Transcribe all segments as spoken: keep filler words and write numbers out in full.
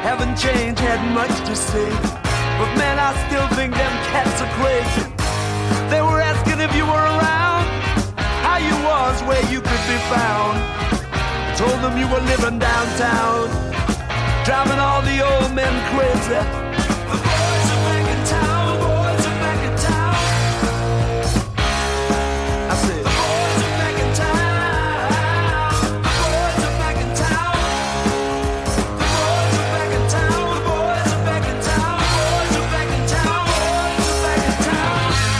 haven't changed, had much to say. But man, I still think them cats are crazy. They were asking if you were around, how you was, where you could be found. I told them you were living downtown, driving all the old men crazy. The boys are back in town, the boys are back in town. I said, the boys are back in town, the boys are back in town. The boys are back in town, the boys are back in town, the boys are back in town, the boys are back in town.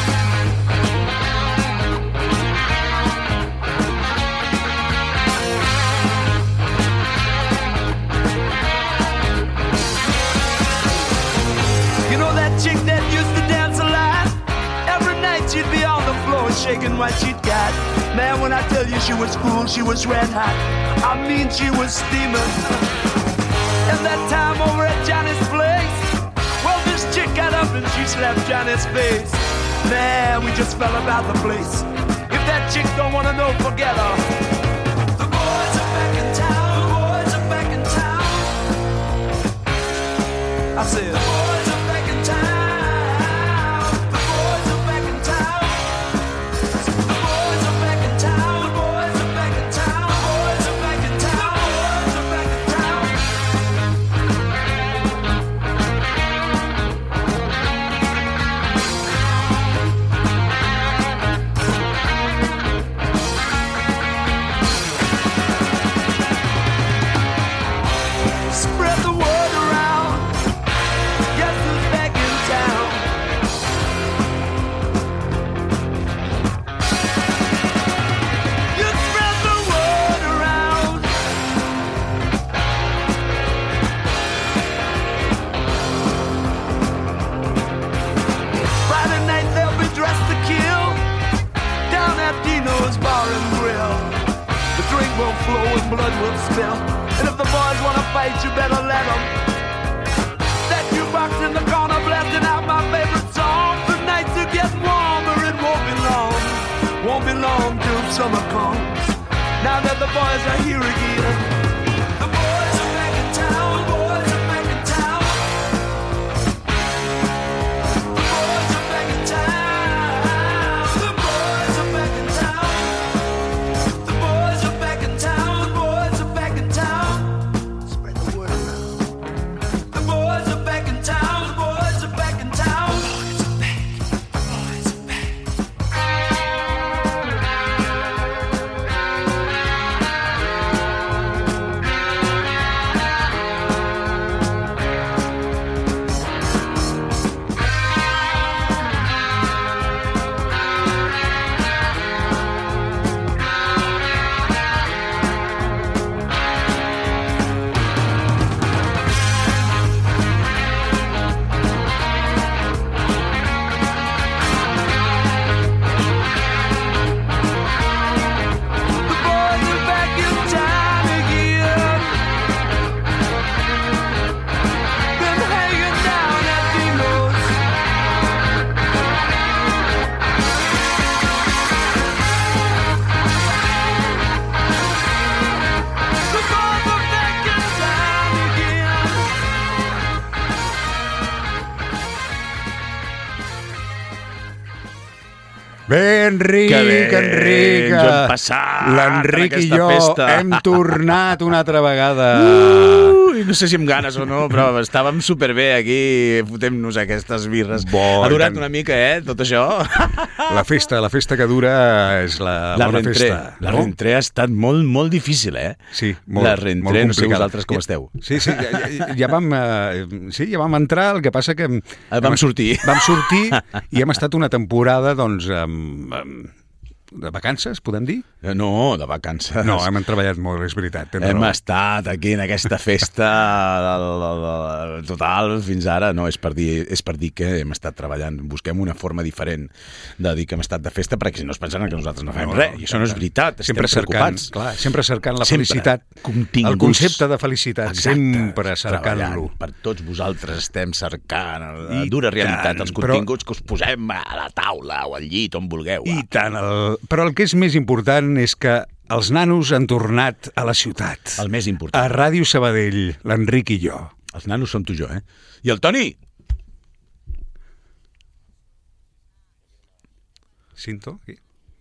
You know that chick that used to dance a lot? Every night she'd be on the floor shaking what she'd got. Man, when I tell you she was cool, she was red hot. I mean, she was steaming. And that time over at Johnny's place, well, this chick got up and she slapped Johnny's face. Man, we just fell about the place. If that chick don't wanna know, forget her. The boys are back in town, the boys are back in town. I said, the boys are back in town, the boys are back in town. The boys are back in town, the boys are back in town, the boys are back in town, the boys are back in town. Spread the word around. Guess who's back in town? You spread the word around. Friday night they'll be dressed to kill down at Dino's Bar and Grill. The drink will flow and blood will spill. And if the boys wanna fight, you better let them. That jukebox in the corner blasting out my favorite song. The nights are getting warmer, it won't be long. Won't be long till summer comes. Now that the boys are here again. The boys are back in town, the boys are back in town. The boys are back in town, the boys are back in town. The boys are back in town, the boys are back in town. Spread the word around. The boys are back in town, the boys are back in town. Boys are back, boys are back. The boys are back in town again. Been hanging down at Dino's. The boys are back in town again. Bé, Enric, Que bé, Enric. ens ho hem passat L'Enric en i aquesta jo festa. hem tornat una altra vegada. Ui, no sé si amb ganes o no, però estàvem superbé aquí, fotem-nos aquestes birres. Bo, ha durat tant. una mica, eh, tot això. La festa, la festa que dura és la, La bona rentré, festa. la no? rentré ha estat molt, molt difícil, eh? Sí, molt, La rentré, molt no sé complicada. vosaltres com Ja- esteu. Sí, sí, ja, ja, ja vam, eh, sí, ja vam entrar, el que passa que... vam hem- sortir. Vam sortir i hem estat una temporada, doncs, amb, amb, de vacances, podem dir? No, de vacances. No, hem treballat molt, és veritat. tens Hem raó. estat aquí en aquesta festa del, del, del, total fins ara. No, és per, dir, és per dir que hem estat treballant. Busquem una forma diferent de dir que hem estat de festa, perquè si no es pensaran que nosaltres no fem No, res. no, I això no és veritat. Sempre Estem cercant, preocupats. clar, sempre cercant la Sempre. felicitat. Continguts. El concepte de felicitat, Exacte. sempre cercant-lo. Treballant. Per tots vosaltres estem cercant la I dura realitat, tant, els però- continguts que us posem a la taula o al llit, on vulgueu. I tant, el... però el que és més important és que els nanos han tornat a la ciutat. El més important. A Ràdio Sabadell, l'Enric i jo. Els nanos som tu i jo, eh? I el Toni! Cinto, aquí.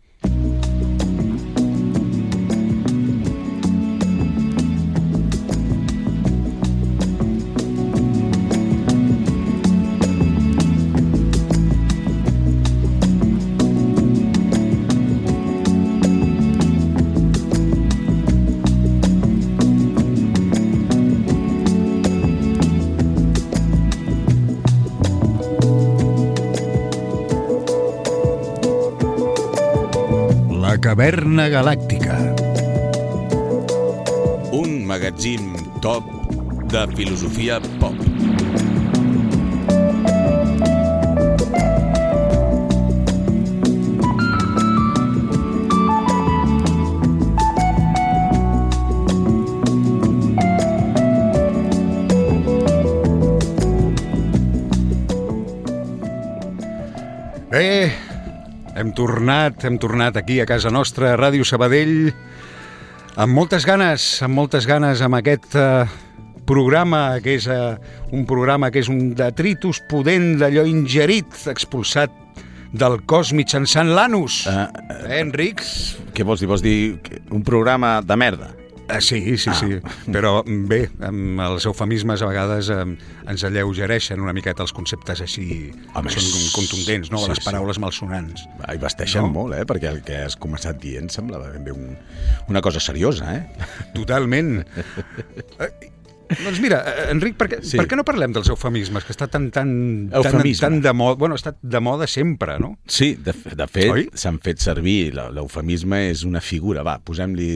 Caverna Galàctica. Un magatzín top de filosofia pop. Bé, hem tornat, hem tornat aquí a casa nostra, a Ràdio Sabadell, amb moltes ganes, amb moltes ganes, amb aquest uh, programa, que és uh, un programa que és un detritus pudent d'allò ingerit, expulsat del cos mitjançant l'anus. Uh, eh, Enric? Què vols dir? Vols dir un programa de merda? Uh, sí, sí, ah. sí. Però bé, amb els eufemismes a vegades eh, ens alleugereixen una miqueta els conceptes així, Home, que són contundents, no? Sí, les paraules sí. malsonants. I vesteixen no? molt, eh? Perquè el que has començat dient semblava ben bé un, una cosa seriosa, eh? Totalment. uh, doncs mira, Enric, per què, sí. per què no parlem dels eufemismes, que està tan, tan, tan, tan de moda, bueno, ha estat de moda sempre, no? Sí, de, de fet, s'han fet servir, l'eufemisme és una figura, va, posem-li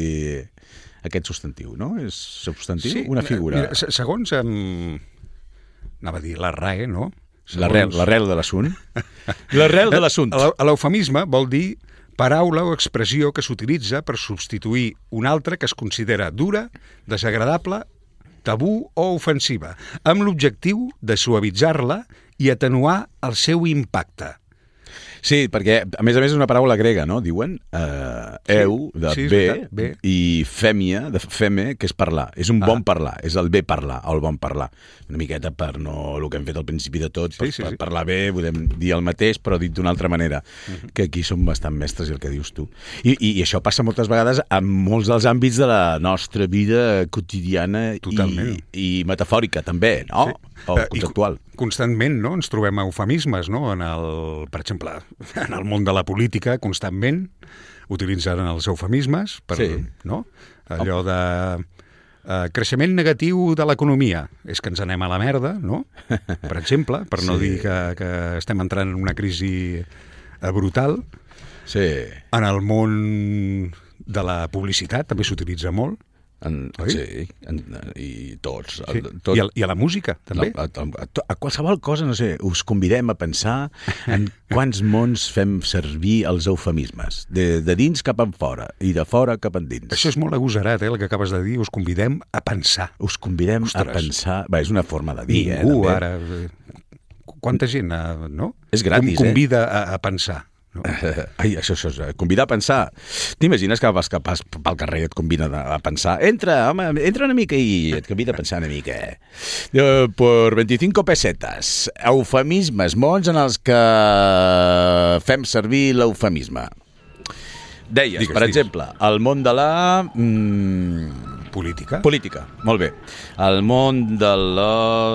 aquest substantiu, no? És substantiu? Sí, una figura. Mira, segons, um, anava a dir la R A E, no? L'arrel l'arrel de l'assunt. L'arrel de l'assunt. L'eufemisme vol dir paraula o expressió que s'utilitza per substituir una altra que es considera dura, desagradable, tabú o ofensiva, amb l'objectiu de suavitzar-la i atenuar el seu impacte. Sí, perquè, a més a més, és una paraula grega, no? Diuen uh, eu, de sí, bé, bé, i fèmia, de feme, que és parlar. És un ah. bon parlar, és el bé parlar, el bon parlar. Una miqueta per no... el que hem fet al principi de tot, sí, per, sí, per sí. parlar bé, podem dir el mateix, però dit d'una altra manera, uh-huh. que aquí som bastant mestres, el que dius tu. I, i, i això passa moltes vegades en molts dels àmbits de la nostra vida quotidiana i, i metafòrica, també, no? Sí. O conceptual. I constantment, no? Ens trobem eufemismes, no? En el, per exemple, en el món de la política, constantment utilitzen els eufemismes per, sí. no? Allò de uh, creixement negatiu de l'economia. És que ens anem a la merda, no? Per exemple, per no sí. dir que, que estem entrant en una crisi uh, brutal. Sí. En el món de la publicitat també s'utilitza molt. En, sí, en, i tots. Sí. Tot, I, a, I a la música, també. A, a, a, a qualsevol cosa, no sé, us convidem a pensar en quants mons fem servir els eufemismes, de, de dins cap en fora i de fora cap endins. Això és molt agosarat, eh, el que acabes de dir. Us convidem a pensar. Us convidem Ostres. a pensar. Bé, és una forma de dir, Ningú, eh? ara... Quanta gent, no? És gratis, Com convida eh? a, a pensar. No? Ai, això, això, això, convidar a pensar. T'imagines que vas cap pel carrer i et convida a pensar? Entra, home, entra una mica i et convida a pensar una mica. Uh, per veinticinco pesetes. Eufemismes, mons en els que fem servir l'eufemisme. Deies, digues, per digues. exemple, el món de la... Mm, política. Política, molt bé. El món de la...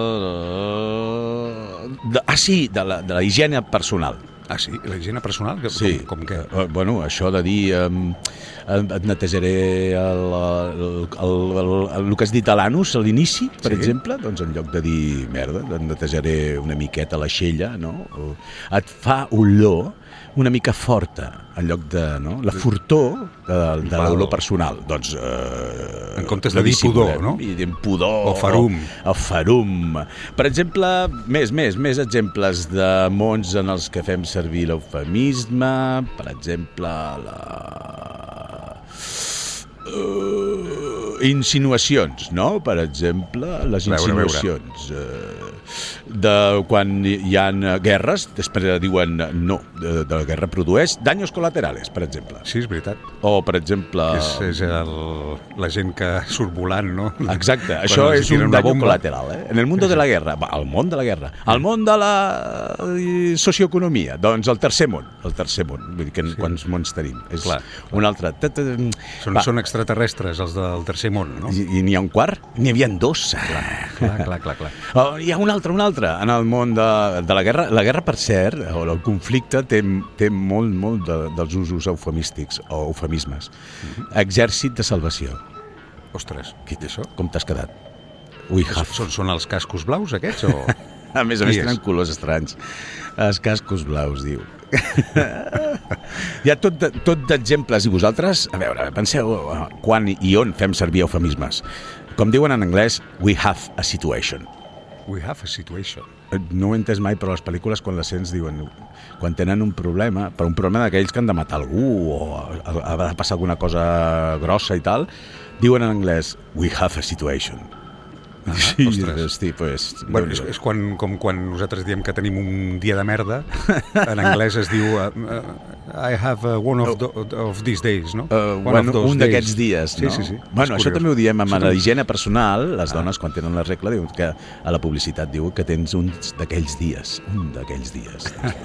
De, ah, sí, de la, de la higiene personal. Ah, sí? La higiene personal? Sí. Com, com que... Uh, bueno, això de dir... Um, et netejaré el, el, el, el, el, el que has dit a l'anus a l'inici, per sí. exemple, doncs en lloc de dir merda, et netejaré una miqueta l'aixella, no? O et fa olor una mica forta, en lloc de, no? La fortor de, de l'olor personal. Doncs... Eh, en comptes de dir pudor, no? I diem pudor. O farum. O, o farum. Per exemple, més, més, més exemples de mons en els que fem servir l'eufemisme. Per exemple, la... Uh, insinuacions, no? Per exemple, les insinuacions eh, de quan hi ha guerres, després diuen no, de, de la guerra produeix daños colaterales, per exemple. Sí, és veritat. O, per exemple... És, és el, la gent que surt volant, no? Exacte, això és un daño colateral, eh? En el mundo de la guerra, va, al món de la guerra, al món de la socioeconomia, doncs el tercer món, el tercer món, vull dir que sí. Quants mons tenim? És clar, un altre... Són, són extraterrestres, els del tercer món, no? I, i n'hi ha un quart? N'hi havia dos. Clar, clar, clar, clar, clar. Oh, hi ha un altre, un altre, en el món de, de la guerra. La guerra, per cert, o el conflicte, té, té molt, molt de, dels usos eufemístics o eufemismes. Mm-hmm. Exèrcit de salvació. Ostres, què és això? Com t'has quedat? We have. Són, són els cascos blaus, aquests, o...? A més a més, tenen colors estranys. Els cascos blaus, diu. Hi ha tot, tot d'exemples. I vosaltres, a veure, penseu quan i on fem servir eufemismes. Com diuen en anglès, we have a situation. We have a situation. No ho he entès mai, però les pel·lícules, quan les sents, diuen... Quan tenen un problema, però un problema d'aquells que han de matar algú o ha de passar alguna cosa grossa i tal, diuen en anglès, we have a situation. Ah, sí, ostres. Sí, pues, bueno, és, és quan, com quan nosaltres diem que tenim un dia de merda. En anglès es diu uh, uh, I have uh, one of, the, of these days, no? Uh, bueno, un d'aquests dies, no? Sí, sí, sí. Bueno, això també ho diem amb la higiene personal. Les dones, ah. quan tenen la regla, diuen que a la publicitat diu que tens un d'aquells dies. Un d'aquells dies.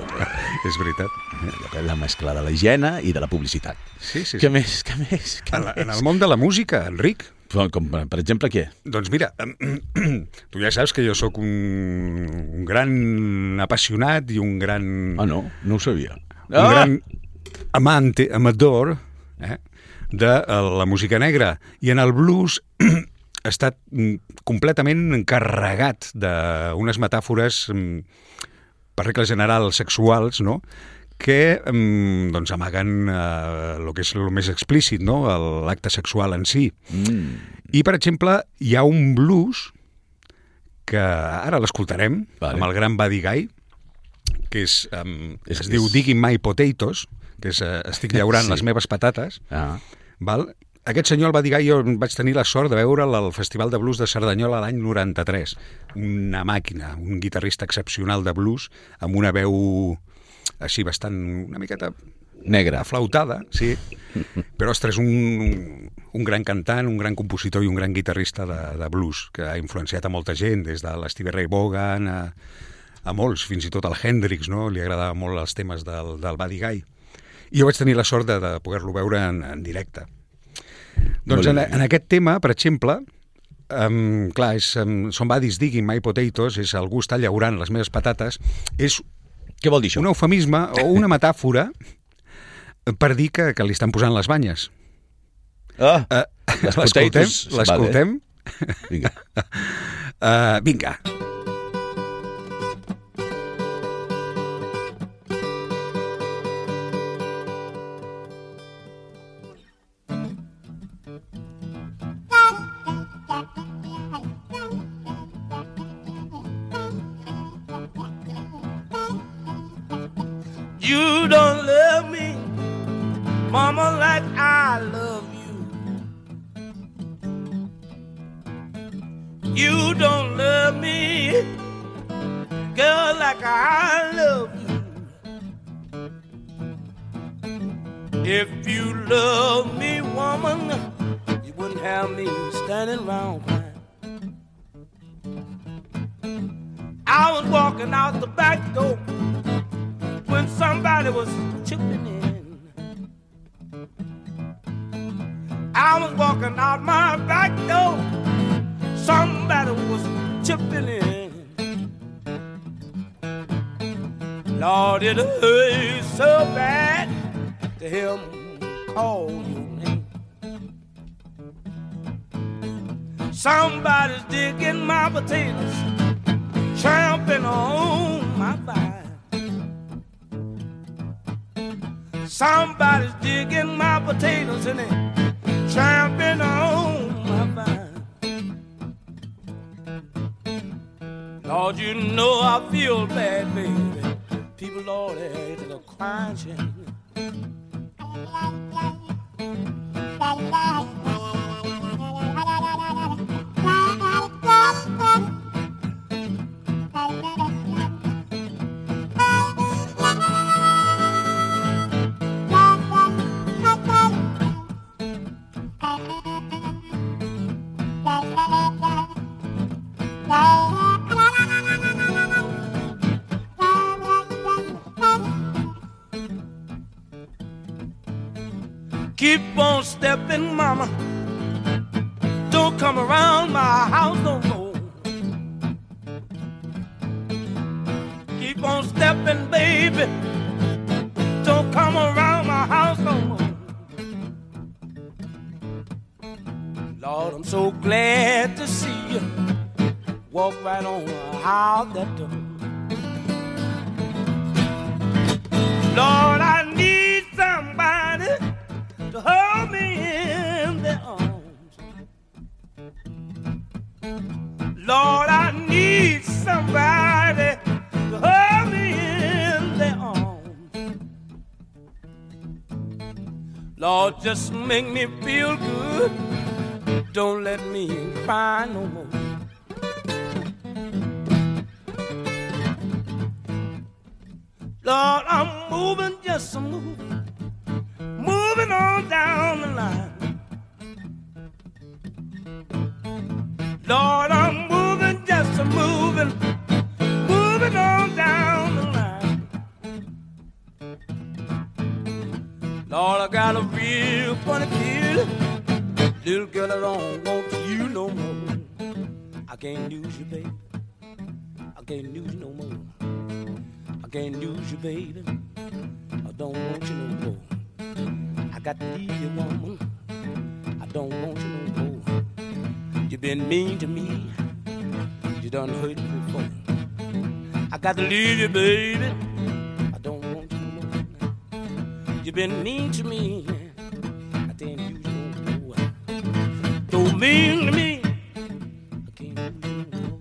És veritat. La mescla de la higiene i de la publicitat. Sí, sí, sí. Què més? Què més? Què en, més? En el món de la música, Enric. Com, per exemple, què? Doncs mira, tu ja saps que jo sóc un, un gran apassionat i un gran... Ah, no? No ho sabia. Un ah! gran amante, amador, eh, de la música negra. I en el blues ha estat completament carregat d'unes metàfores, per regla general, sexuals, no?, que doncs, amaguen eh, el que és el més explícit, no? L'acte sexual en si. Mm. I, per exemple, hi ha un blues que ara l'escoltarem, vale, amb el gran Buddy Guy, que és, um, es és, diu Digging My Potatoes, que és uh, estic llaurant sí. les meves patates. Ah. Val? Aquest senyor, el Buddy Guy, jo vaig tenir la sort de veure'l al Festival de Blues de Cerdanyola l'any noranta-tres. Una màquina, un guitarrista excepcional de blues, amb una veu... així bastant, una miqueta negra, aflautada, sí, però ostres, un, un gran cantant, un gran compositor i un gran guitarrista de, de blues, que ha influenciat a molta gent, des de l'Stevie Ray Vaughan a, a molts, fins i tot al Hendrix, no? Li agradava molt els temes del, del Buddy Guy. I jo vaig tenir la sort de, de poder-lo veure en, en directe. Doncs en, en aquest tema, per exemple, um, clar, és, um, Somebody's Digging My Potatoes, és algú està llaurant les meves patates, és què vol dir això? Un eufemisme o una metàfora per dir que, que li estan posant les banyes. Ah, uh, l'escoltem? L'escoltem? Vinga. Uh, vinga. You don't love me, mama, like I love you. You don't love me, girl, like I love you. If you love me, woman, you wouldn't have me standing around crying. I was walking out the back door when somebody was chipping in. I was walking out my back door, somebody was chipping in. Lord, it hurts so bad to hear him call your name. Somebody's digging my potatoes, tramping on my vine. Somebody's digging my potatoes and they tramping on my vine. Lord, you know I feel bad, baby. People, Lord, they're crying. Keep on stepping, mama. Don't come around my house no more. Keep on stepping, baby. Don't come around my house no more. Lord, I'm so glad to see you. Walk right on out that door. Lord, I need somebody to hold me in their arms. Lord, I need somebody to hold me in their arms. Lord, just make me feel good. Don't let me cry no more. Lord, I'm moving, just a moving, moving on down the line. Lord, I'm moving, just a moving, moving on down the line. Lord, I got a real funny feeling. Little girl, I don't want you no more. I can't lose you, baby. I can't lose you no more. I can't lose you, baby. I don't want you no more. I got to leave you, woman. I don't want you no more. You've been mean to me. You done hurt me before. I got to leave you, baby. I don't want you no more. You've been mean to me. I can't lose you no more. So mean to me. I can't lose you no more.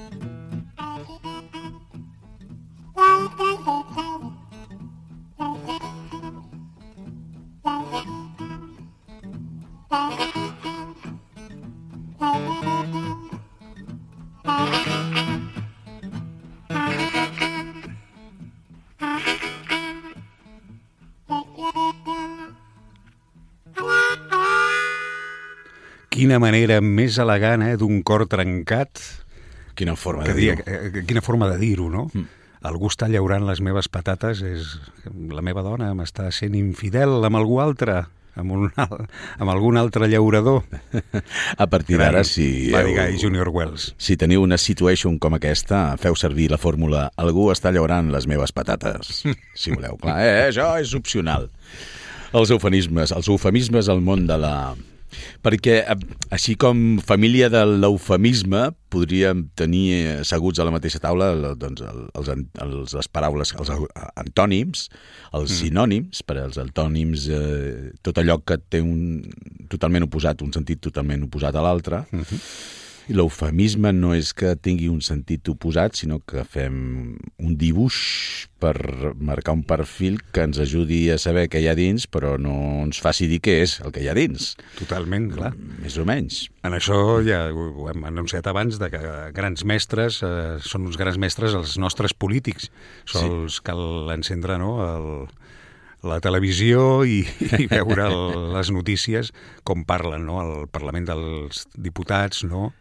Quina manera més elegant, eh, d'un cor trencat. Quina forma que de dia, dir-ho. Quina forma de dir-ho, no? Mm. Algú està llaurant les meves patates, és la meva dona m'està sent infidel amb algú altre, amb, un, amb algun altre llaurador. A partir d'ara, si... Va dir Guy Junior Wells. Si teniu una situation com aquesta, feu servir la fórmula algú està llaurant les meves patates. Si voleu, clar, eh, això és opcional. Els eufemismes, els eufemismes al món de la... Perquè, així com família de l'eufemisme, podríem tenir asseguts a la mateixa taula doncs, els, els, les paraules, els antònims, els sinònims, per als antònims, eh, tot allò que té un totalment oposat, un sentit totalment oposat a l'altre. Uh-huh. I l'eufemisme no és que tingui un sentit oposat, sinó que fem un dibuix per marcar un perfil que ens ajudi a saber què hi ha dins, però no ens faci dir què és el que hi ha dins. Totalment, clar. Més o menys. En això ja ho hem anunciat abans, de que grans mestres eh, són uns grans mestres els nostres polítics. Sols sí. Cal encendre, no?, el... la televisió i, i veure el, les notícies, com parlen, no?, al Parlament dels Diputats, no?,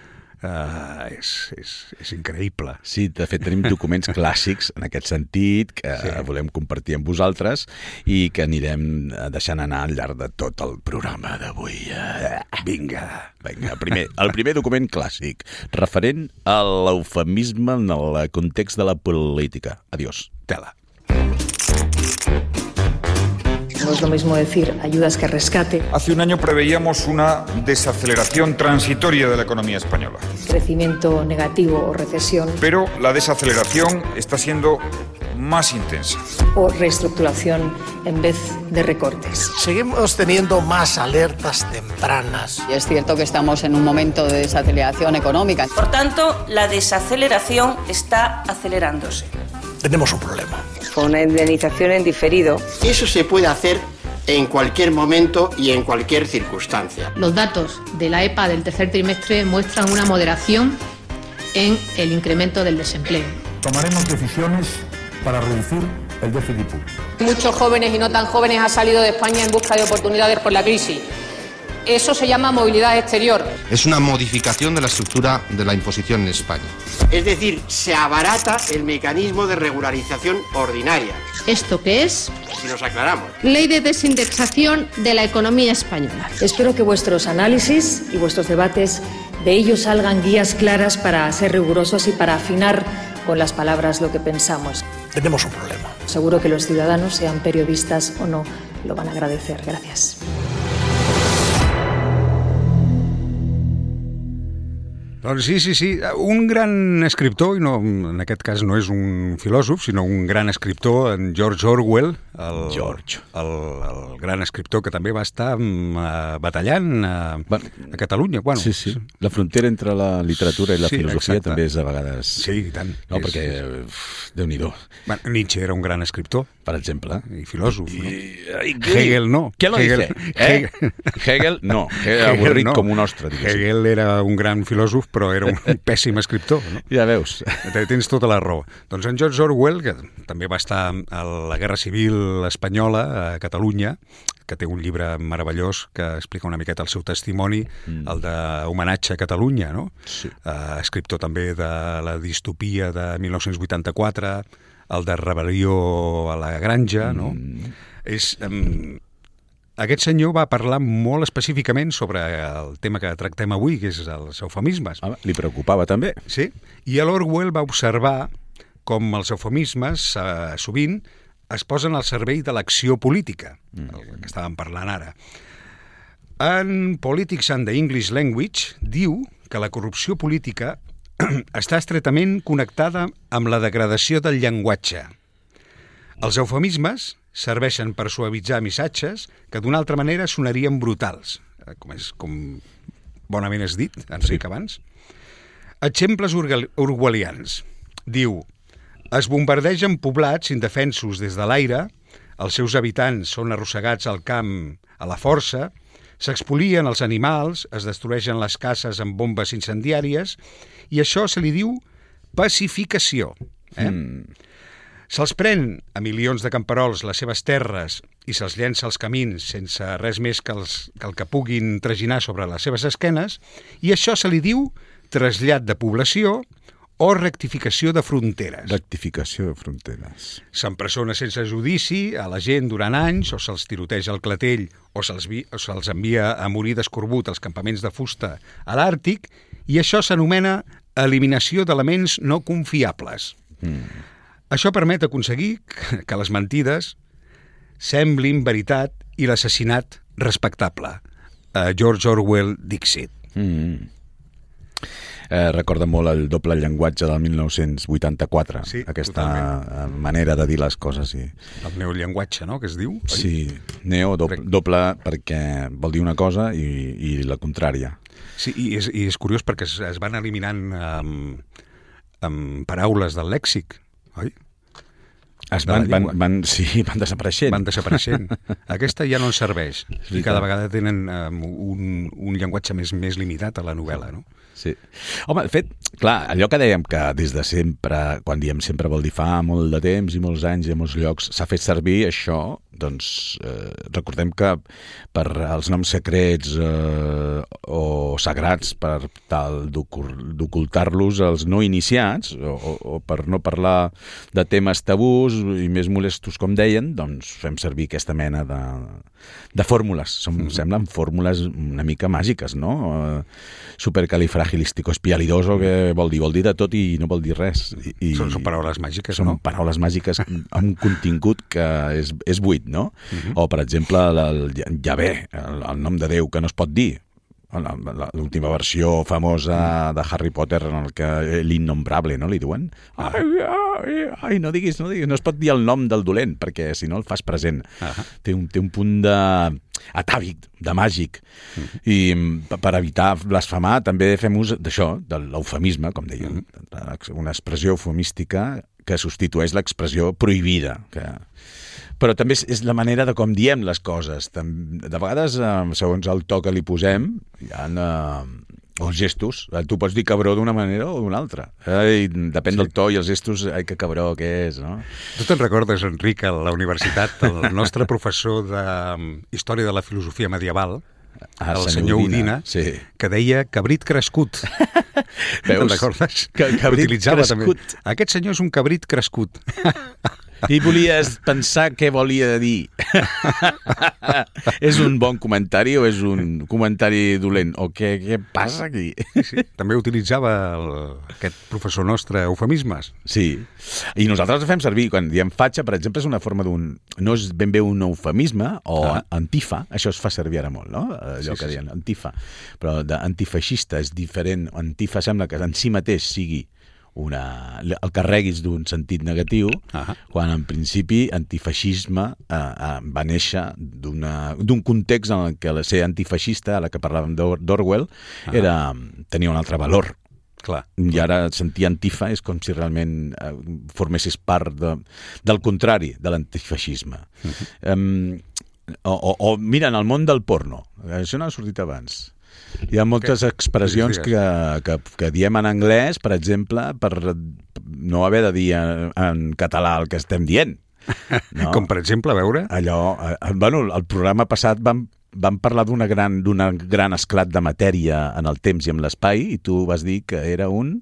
Uh, és, és, és increïble. Sí, de fet tenim documents clàssics en aquest sentit que sí. volem compartir amb vosaltres i que anirem deixant anar al llarg de tot el programa d'avui. Vinga, vinga. Primer, el primer document clàssic referent a l'eufemisme en el context de la política. Adiós. Tela. No es lo mismo decir ayudas que rescate. Hace un año preveíamos una desaceleración transitoria de la economía española. Crecimiento negativo o recesión. Pero la desaceleración está siendo más intensa. O reestructuración en vez de recortes. Seguimos teniendo más alertas tempranas. Y es cierto que estamos en un momento de desaceleración económica. Por tanto, la desaceleración está acelerándose. Tenemos un problema. Con una indemnización en diferido. Eso se puede hacer en cualquier momento y en cualquier circunstancia. Los datos de la E P A del tercer trimestre muestran una moderación en el incremento del desempleo. Tomaremos decisiones para reducir el déficit público. Muchos jóvenes y no tan jóvenes han salido de España en busca de oportunidades por la crisis. Eso se llama movilidad exterior. es una modificación de la estructura de la imposición en España. Es decir, se abarata el mecanismo de regularización ordinaria. ¿Esto qué es? Si nos aclaramos. Ley de desindexación de la economía española. Espero que vuestros análisis y vuestros debates de ellos salgan guías claras para ser rigurosos y para afinar con las palabras lo que pensamos. Tenemos un problema. Seguro que los ciudadanos, sean periodistas o no, lo van a agradecer. Gracias. Doncs sí, sí, sí. Un gran escriptor, i no, en aquest cas no és un filòsof, sinó un gran escriptor, en George Orwell, el, George. El, el gran escriptor que també va estar uh, batallant a, a Catalunya. Bueno, sí, sí. La frontera entre la literatura i la sí, filosofia exacte. també és a vegades... Sí, i tant. No, és, perquè, és... Déu-n'hi-do. Bueno, Nietzsche era un gran escriptor. Per exemple. I filòsof, no? I, i, Hegel no. Què lo Hegel, dice? Eh? Hegel, Hegel no. Hegel, avorrit no. Com un ostre, diguéssim. Hegel era un gran filòsof, però era un pèssim escriptor, no? Ja veus. Tens tota la raó. Doncs en George Orwell, que també va estar a la Guerra Civil Espanyola, a Catalunya, que té un llibre meravellós que explica una miqueta el seu testimoni, mm. el d'homenatge a Catalunya, no? Sí. Uh, escriptor també de la distopia de mil nou-cents vuitanta-quatre, el de Rebel·lió a la Granja, no? Mm. És... Um, Aquest senyor va parlar molt específicament sobre el tema que tractem avui, que és els eufemismes. Ah, li preocupava també. Sí, i l'Orwell va observar com els eufemismes eh, sovint es posen al servei de l'acció política, mm. el que estàvem parlant ara. En Politics and the English Language diu que la corrupció política està estretament connectada amb la degradació del llenguatge. Els eufemismes serveixen per suavitzar missatges que d'una altra manera sonarien brutals, com, és, com bonament has dit, Enric, sí. abans. Exemples orwellians. Diu, es bombardegen poblats indefensos des de l'aire, els seus habitants són arrossegats al camp a la força, s'expolien els animals, es destrueixen les cases amb bombes incendiàries, i això se li diu pacificació. Eh? Mm. Se'ls pren a milions de camperols les seves terres i se'ls llença als camins sense res més que, els, que el que puguin traginar sobre les seves esquenes, i això se li diu trasllat de població o rectificació de fronteres. Rectificació de fronteres. S'empresona sense judici a la gent durant anys, o se'ls tiroteja al clatell, o se'ls, vi, o se'ls envia a morir d'escorbut als campaments de fusta a l'Àrtic, i això s'anomena eliminació d'elements no confiables. Mm. Això permet aconseguir que les mentides semblin veritat i l'assassinat respectable. Uh, George Orwell Dixit. Mm. Eh, recorda molt el doble llenguatge del mil nou-cents vuitanta-quatre. Sí, aquesta totalment. Manera de dir les coses. I... El neollenguatge, no?, que es diu? Oi? Sí, neo, doble, doble perquè vol dir una cosa i, i la contrària. Sí, i és, i és curiós perquè es, es van eliminant um, um, paraules del lèxic, oi? Es van, van, van, sí, van desapareixent. Van desapareixent. Aquesta ja no ens serveix. I cada vegada tenen um, un, un llenguatge més, més limitat a la novel·la, no? Sí. Home, de fet, clar, allò que dèiem que des de sempre, quan diem sempre vol dir fa molt de temps i molts anys i a molts llocs, s'ha fet servir això, doncs eh, recordem que per als noms secrets eh, o sagrats per tal d'ocultar-los als no iniciats o, o, o per no parlar de temes tabús i més molestos, com deien, doncs fem servir aquesta mena de, de fórmules. Som, mm-hmm. Semblen fórmules una mica màgiques, no? Eh, supercalifragilístico-espialidoso, que vol dir, vol dir de tot i no vol dir res. I, i són, són paraules màgiques, són no? Són paraules màgiques amb un contingut que és, és buit, no? Uh-huh. O, per exemple, el Yahvé, el, el nom de Déu que no es pot dir. L'última versió famosa de Harry Potter en el que l'innombrable, no li diuen? Ai, ai, ai, no diguis, no diguis, no es pot dir el nom del dolent, perquè si no el fas present. Uh-huh. Té, un, té un punt de atàvic, de màgic. Uh-huh. I per evitar blasfemar també fem ús d'això, de l'eufemisme, com dèiem, uh-huh. una expressió eufemística que substitueix l'expressió prohibida, que... Però també és, és la manera de com diem les coses. De vegades, segons el to que li posem, hi ha eh, els gestos. Tu pots dir cabró d'una manera o d'una altra. Eh? Depèn sí. del to i els gestos, ai, que cabró, què és, no? Tu te'n recordes, Enric, a la universitat, el nostre professor de Història de la Filosofia Medieval, ah, el senyor Udina, sí. que deia cabrit crescut. Veus? Te'n recordes? Que, cabrit Utilitzava crescut. També. Aquest senyor és un cabrit crescut. I volies pensar què volia dir. És un bon comentari o és un comentari dolent? O què, què passa aquí? Sí, també utilitzava el, aquest professor nostre eufemismes. Sí, i nosaltres el fem servir. Quan diem fatxa, per exemple, és una forma d'un... No és ben bé un eufemisme o ah. antifa, això es fa servir ara molt, no? Allò sí, que sí, diuen, sí. antifa. Però d'antifeixista és diferent. Antifa sembla que en si mateix sigui una, el carreguis d'un sentit negatiu, uh-huh. quan en principi antifeixisme eh, eh, va néixer d'un context en el que la ser antifeixista, a la que parlàvem d'Orwell, uh-huh. era, tenia un altre valor. Clar. I ara sentir antifa és com si realment eh, formessis part de, del contrari de l'antifeixisme. Uh-huh. Um, o, o, o mira, en el món del porno, això no ha sortit abans. Hi ha moltes okay. expressions que, que, que diem en anglès, per exemple, per no haver de dir en, en català el que estem dient. No? Com, per exemple, a veure? Allò, eh, bueno, el programa passat vam, vam parlar d'una gran, d'una gran esclat de matèria en el temps i en l'espai, i tu vas dir que era un...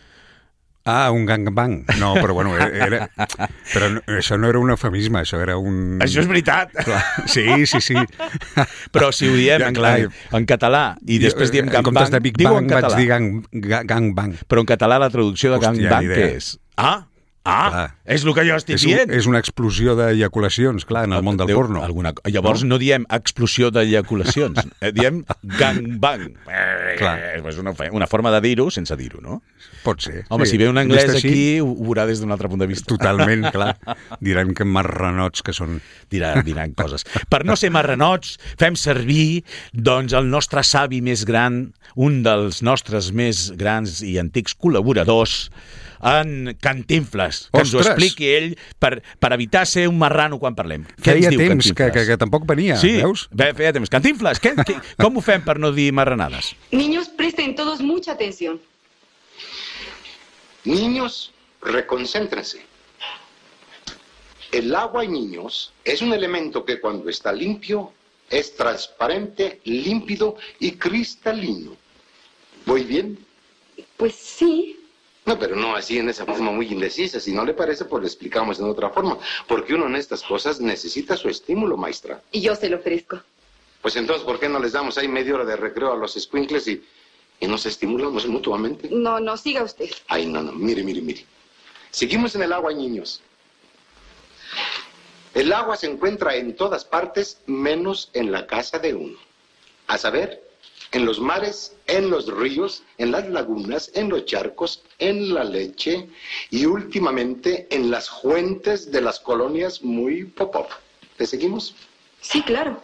Ah, un gangbang. No, però bueno, era... Però no, això no era un eufemisme, això era un... Això és veritat! Clar. Sí, sí, sí. Però si ho diem ja, en, clar, en català i després diem gangbang... En comptes de Big Bang vaig dir gang, gangbang. Però en català la traducció de gangbang què és? Ah, ah, clar. És el que jo estic és dient. Un, és una explosió d'eyaculacions, clar, en el món del Déu, porno. Alguna... Llavors no? no diem explosió d'eyaculacions, eh, diem gangbang. Clar. És una, una forma de dir-ho sense dir-ho, no? Pot ser. Home, sí. si ve un anglès així, aquí, ho veurà des d'un altre punt de vista. Totalment, clar. Diran que marranots que són. Diran, diran coses. Per no ser marranots, fem servir doncs, el nostre savi més gran, un dels nostres més grans i antics col·laboradors, en Cantinfles, que Ostres. Ens ho expliqui ell per, per evitar ser un marrano quan parlem. Què feia ens diu temps que, que, que tampoc venia, sí, veus? Feia temps. Cantinfles, què, què, com ho fem per no dir marranades? Niños, presten todos mucha atención. Niños, reconcéntrense. El agua, niños, es un elemento que cuando está limpio es transparente, límpido y cristalino. ¿Voy bien? Pues sí. No, pero no así en esa forma muy indecisa. Si no le parece, pues lo explicamos en otra forma. Porque uno en estas cosas necesita su estímulo, maestra. Y yo se lo ofrezco. Pues entonces, ¿por qué no les damos ahí media hora de recreo a los escuincles y, y nos estimulamos mutuamente? No, no, siga usted. Ay, no, no, mire, mire, mire. Seguimos en el agua, niños. El agua se encuentra en todas partes, menos en la casa de uno. A saber, en los mares, en los ríos, en las lagunas, en los charcos, en la leche y últimamente en las fuentes de las colonias muy popop. ¿Te seguimos? Sí, claro.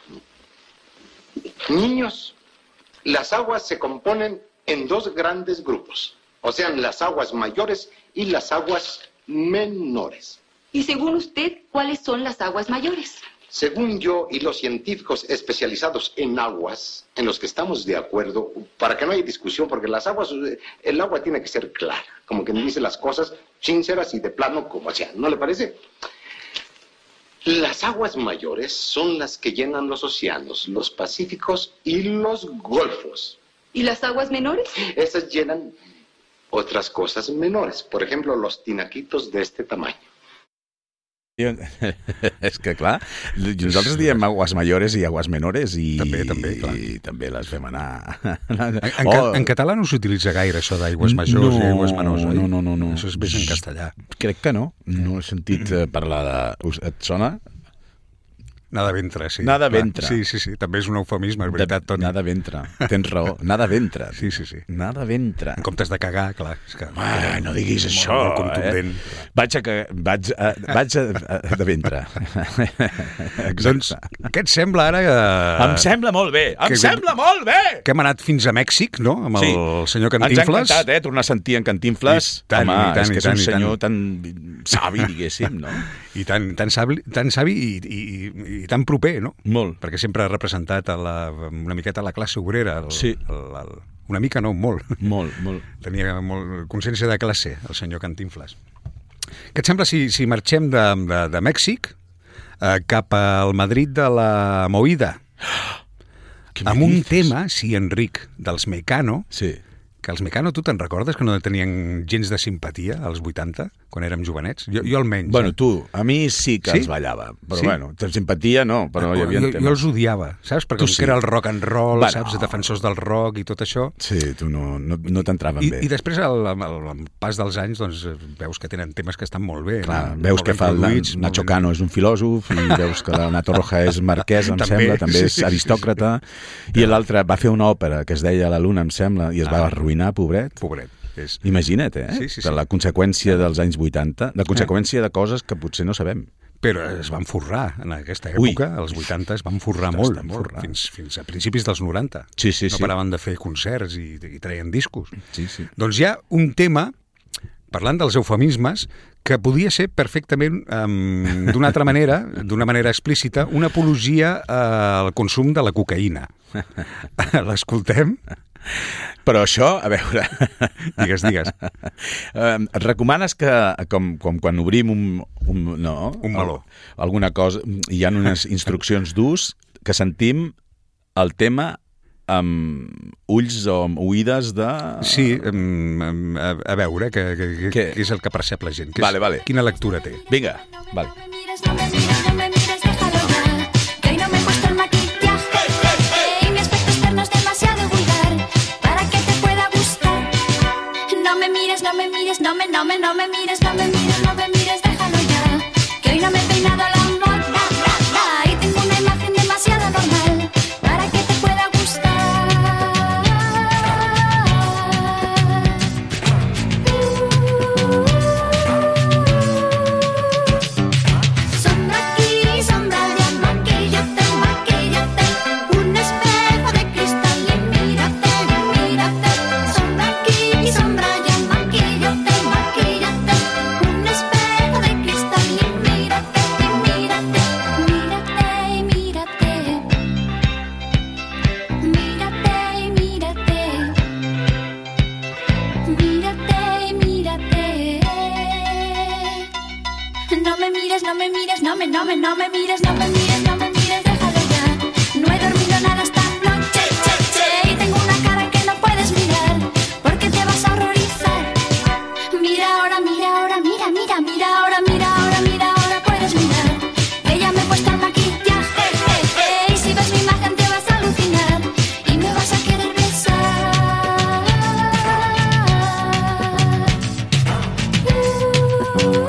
Niños, las aguas se componen en dos grandes grupos, o sea, las aguas mayores y las aguas menores. Y según usted, ¿cuáles son las aguas mayores? Según yo y los científicos especializados en aguas, en los que estamos de acuerdo, para que no haya discusión, porque las aguas, el agua tiene que ser clara, como que dice las cosas sinceras y de plano como sea, ¿no le parece? Las aguas mayores son las que llenan los océanos, los pacíficos y los golfos. ¿Y las aguas menores? Esas llenan otras cosas menores, por ejemplo, los tinaquitos de este tamaño. És que, clar, nosaltres diem aguas mayores i aguas menores i també, també, clar. I també les fem anar... En, en, oh. en català no s'utilitza gaire això d'aigües majors no, i aigües menors, oi? No, no, no, no. Això és més en castellà. Crec que no. No he sentit parlar de... Et sona? Nada ventre, sí. Nada ventre. Sí, sí, sí. També és un eufemisme, és veritat, Toni. Nada ventre. Tens raó. Nada ventre. Sí, sí, sí. Nada ventre. En comptes de cagar, clar. És que, ah, no diguis molt, això, molt contundent. Eh? Vaig a... Vaig a, vaig a, a de ventre. Doncs, què et sembla ara? Que... Em sembla molt bé. Em que, sembla molt bé! Que hem anat fins a Mèxic, no? Amb el sí. senyor Cantinfles. Ens ha encantat, eh? Tornar a sentir en Cantinfles. I tant, home, i tant, és que i tant, és un senyor tant. tan savi, diguéssim, no? I tan, tan, savi, tan savi i, i, i tan proper, no? Molt. Perquè sempre ha representat a la, una miqueta la classe obrera. El, sí. El, el, una mica no, molt. Molt, molt. Tenia molt consciència de classe, el senyor Cantinfles. Què et sembla si, si marxem de, de, de Mèxic eh, cap al Madrid de la Movida? amb un tema, sí, Enric, dels Mecano, sí. que els Mecano, tu te'n recordes que no tenien gens de simpatia als vuitanta, quan érem jovenets? Jo, jo almenys. Bueno, eh? tu, a mi sí que sí? els ballava, però sí? bueno, de simpatia no, però ah, hi havia jo, temes. jo els odiava, saps? Perquè sí. era el rock and roll, bueno, saps? Defensors del rock i tot això. Sí, tu no, no, no t'entraven I, bé. I després, al, al, al pas dels anys, doncs, veus que tenen temes que estan molt bé. Clar, no? veus molt que fa el Nacho Cano és un filòsof, i veus que la Nato Roja és marquesa, em també, sembla, també sí, és aristòcrata, sí. I l'altre va fer una òpera que es deia La Luna, em sembla, i es ah, va arruïnar, pobret. Pobret. És... Imagina't, eh? Sí, sí, sí. De la conseqüència dels anys vuitanta, de conseqüència de coses que potser no sabem. Però es van forrar, en aquesta època, Ui. als vuitanta es van forrar Ostres, molt, molt forrar. Fins, fins a principis dels noranta. Sí, sí, no sí. paraven de fer concerts i, i treien discos. Sí, sí. Doncs hi ha un tema, parlant dels eufemismes, que podia ser perfectament, um, d'una altra manera, d'una manera explícita, una apologia al consum de la cocaïna. L'escoltem? Però això, a veure... Digues, digues. Eh, et recomanes que, com, com quan obrim un... un no, un meló. Alguna cosa, hi ha unes instruccions d'ús que sentim el tema amb ulls o amb oïdes de... Sí, a, a veure, que, que, que, que és el que percep la gent. Que vale, és, vale. Quina lectura té? Vinga, vale. No me, no me, no me mires, no me mires, no me mires, déjalo ya. Que hoy no me he peinado la moda, da, da, y tengo una imagen demasiado normal para que te pueda gustar. Uh, sombra aquí, sombra allá, maquillate, maquillate, un espejo de cristal y mírate, mírate. Sombra aquí, sombra allá. No me mires, no me, no me, no me mires, no me mires, no me mires, déjalo ya. No he dormido nada esta noche, che, che, y tengo una cara que no puedes mirar, porque te vas a horrorizar. Mira ahora, mira ahora, mira, mira, mira ahora, mira ahora, mira ahora, puedes mirar. Que ya me he puesto el maquillaje, eh, eh, y si ves mi imagen te vas a alucinar y me vas a querer besar. Uh,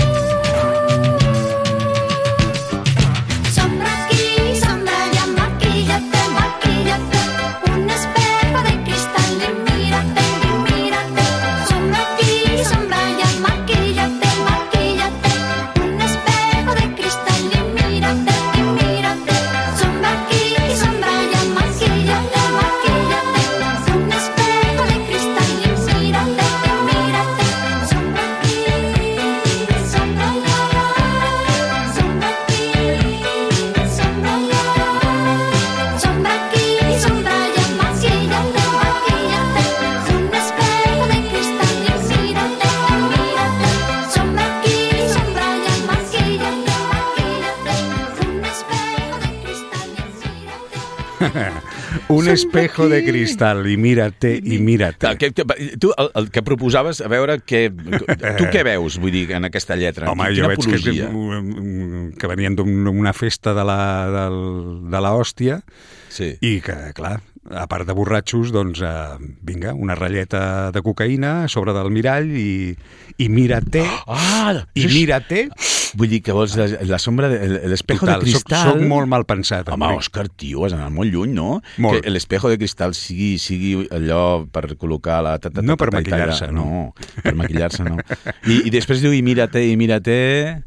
Un espejo de cristal i mírate i mírate. Que, que, tu el, el que proposaves, a veure, que, tu què veus, vull dir, en aquesta lletra? Home, Quina jo veig apologia? que, que venien d'una festa de la, del, de la hòstia sí. I que, clar, a part de borratxos, doncs, eh, vinga, una ratlleta de cocaïna a sobre del mirall i, i mírate, ah, i mírate. Vull dir que vols la, la sombra, de, l'espejo de cristal... Soc, soc molt mal pensat. Home, Òscar, tio, has anat molt lluny, no? Molt. Que l'espejo de cristal sigui, sigui allò per col·locar la... Ta, ta, ta, no per ta, maquillar-se, no. No, per maquillar-se, no. I, I després diu, i mírate, i mírate...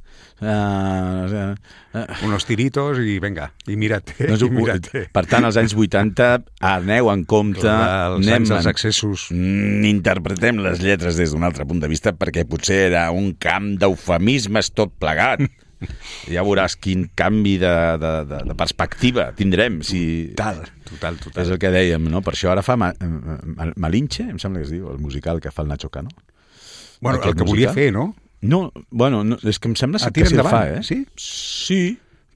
Uh, uh, uh. Unos tiritos i venga, i mírate, doncs, i mírate. Per tant, als anys vuitanta aneu en compte, clar, els anem anys dels en... accessos. Mm, interpretem les lletres des d'un altre punt de vista perquè potser era un camp d'eufemismes tot plegat. Ja veuràs quin canvi de, de, de, de perspectiva tindrem. Si... Total, total, total. És el que dèiem, no? Per això ara fa ma, ma, Malinche, em sembla que es diu, el musical que fa el Nacho Cano. Bueno, Aquest el que musical. Volia fer, no? No, bueno, no, és que em sembla ah, que sí el fa, eh? Sí? Sí.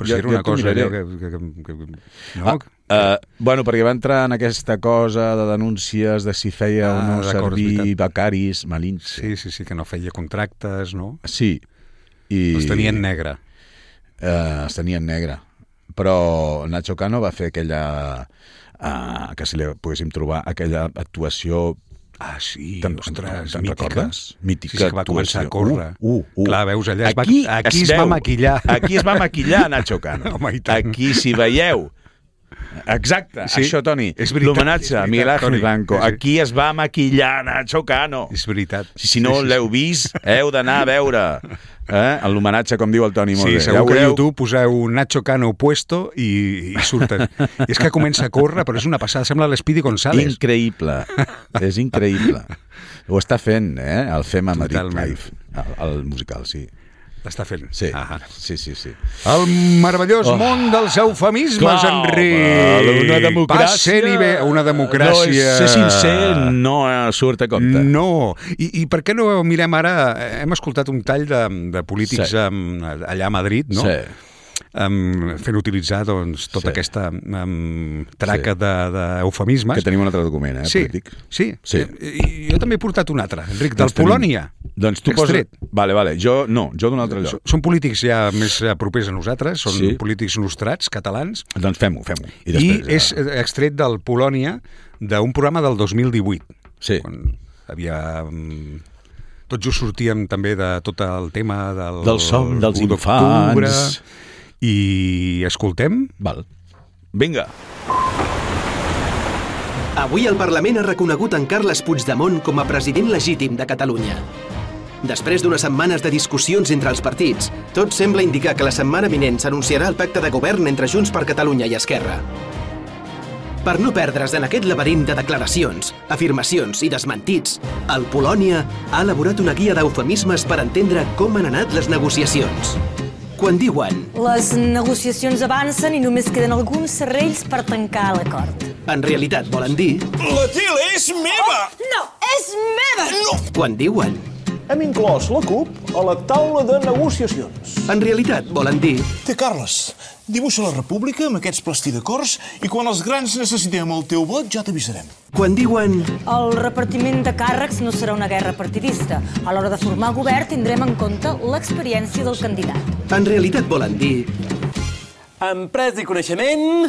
Però si era una cosa allò que... que, que, que no? Ah, uh, bueno, perquè va entrar en aquesta cosa de denúncies de si feia ah, o no servir becaris malins. Sí, sí, sí, que no feia contractes, no? Sí. I... Els tenien negre. Uh, els tenien negre. Però Nacho Cano va fer aquella... Uh, que si li poguéssim trobar aquella actuació... Ah, sí, te'n, ostres, te'n mítica. Recordes? Mítica sí, sí, que va començar a córrer. Uh, uh, uh. Clar, veus, allà es aquí va, aquí es, es veu, va maquillar. Aquí es va maquillar Nacho Cano. Home, aquí, si veieu... Exacte, sí, això, Toni. L'homenatge a Miguel Ángel Blanco. Sí, sí. Aquí es va maquillar Nacho Cano. És veritat. Si, si no sí, sí, l'heu vist, heu d'anar a veure. Eh? L'homenatge, com diu el Toni, molt sí, bé. Sí, segur ja que a YouTube poseu Nacho Cano puesto i, i surten. I és que comença a córrer, però és una passada. Sembla l'Speedy González. Increïble. És increïble. Ho està fent, eh? El Fem a Madrid Live. El, el musical, sí. L'està fent. Sí, ah. sí, sí, sí. El meravellós oh. món dels eufemismes, Clar, Enric. Una democràcia... Nivell, una democràcia... No, ser sincer no surt a compte. No. I, I per què no mirem ara... Hem escoltat un tall de, de polítics sí. um, allà a Madrid, no? Sí. Um, fent utilitzar doncs, tota sí. aquesta um, traca sí. d'eufemismes. Que tenim un altre document, eh, sí. polític. Sí, sí. I, jo també he portat un altre, Enric, del doncs tenim... Polònia. Doncs tu poses... Vale, vale. Jo no, jo d'un altre lloc. Són polítics ja més propers a nosaltres, són sí. polítics nostrats, catalans. Doncs fem-ho, fem-ho. I, després, I és ja... extret del Polònia d'un programa del dos mil divuit. Sí. Quan havia... Tot just sortíem també de tot el tema del... Del som dels infants. I escoltem? Val. Vinga. Avui el Parlament ha reconegut en Carles Puigdemont com a president legítim de Catalunya. Després d'unes setmanes de discussions entre els partits, tot sembla indicar que la setmana vinent s'anunciarà el pacte de govern entre Junts per Catalunya i Esquerra. Per no perdre's en aquest laberint de declaracions, afirmacions i desmentits, el Polònia ha elaborat una guia d'eufemismes per entendre com han anat les negociacions. Quan diuen... Les negociacions avancen i només queden alguns serrells per tancar l'acord. En realitat volen dir... La tele és meva! Oh, no, és meva! No! Quan diuen... Hem inclòs la CUP a la taula de negociacions. En realitat volen dir... Té, Carles, dibuixa la república amb aquests plastidacords i quan els grans necessitem el teu vot ja t'avisarem. Quan diuen... El repartiment de càrrecs no serà una guerra partidista. A l'hora de formar govern tindrem en compte l'experiència del candidat. En realitat volen dir... Empresa i coneixement...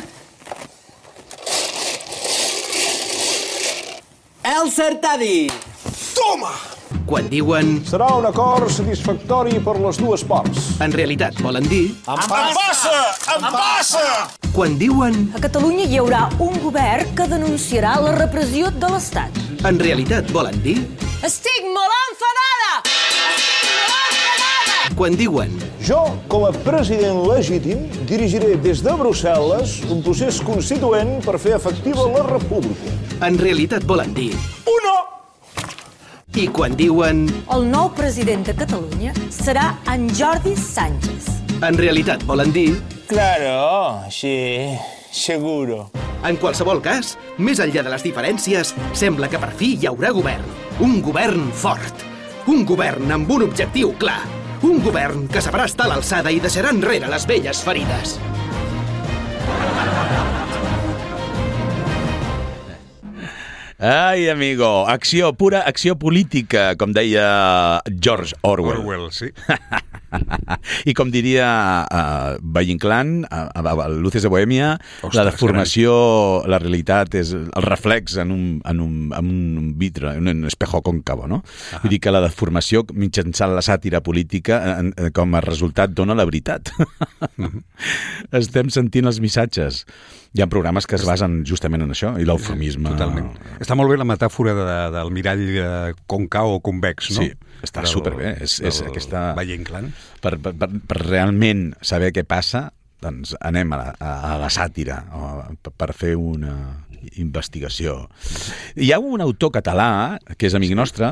El Sartadi! Toma! Quan diuen... Serà un acord satisfactori per les dues parts. En realitat volen dir... Em passa! Em passa! Quan diuen... A Catalunya hi haurà un govern que denunciarà la repressió de l'Estat. En realitat volen dir... Estic molt enfadada! Estic molt enfadada! Quan diuen... Jo, com a president legítim, dirigiré des de Brussel·les un procés constituent per fer efectiva la república. En realitat volen dir... Uno! I quan diuen... El nou president de Catalunya serà en Jordi Sánchez. En realitat volen dir... Claro, sí, seguro. En qualsevol cas, més enllà de les diferències, sembla que per fi hi haurà govern. Un govern fort. Un govern amb un objectiu clar. Un govern que sabrà estar a l'alçada i deixarà enrere les velles ferides. Ai, amigo, acció, pura acció política, com deia George Orwell. Orwell, sí. I com diria uh, Valle Inclán, uh, uh, Luces de Bohèmia, Ostres, la deformació, carai. La realitat és el reflex en un, en un, en un vidre, en un espejo còncavo, no? Ah. Vull dir que la deformació mitjançant la sàtira política en, en, com a resultat dona la veritat. Mm-hmm. Estem sentint els missatges. Hi ha programes que es basen justament en això, i l'eufemisme... Totalment. Està molt bé la metàfora de, del mirall còncau o convex, no? Sí, està del, superbé. És, és aquesta... Valle Inclán. Per, per, per, per realment saber què passa, doncs anem a la, a, a la sàtira, o, per fer una investigació. Hi ha un autor català, que és amic nostre,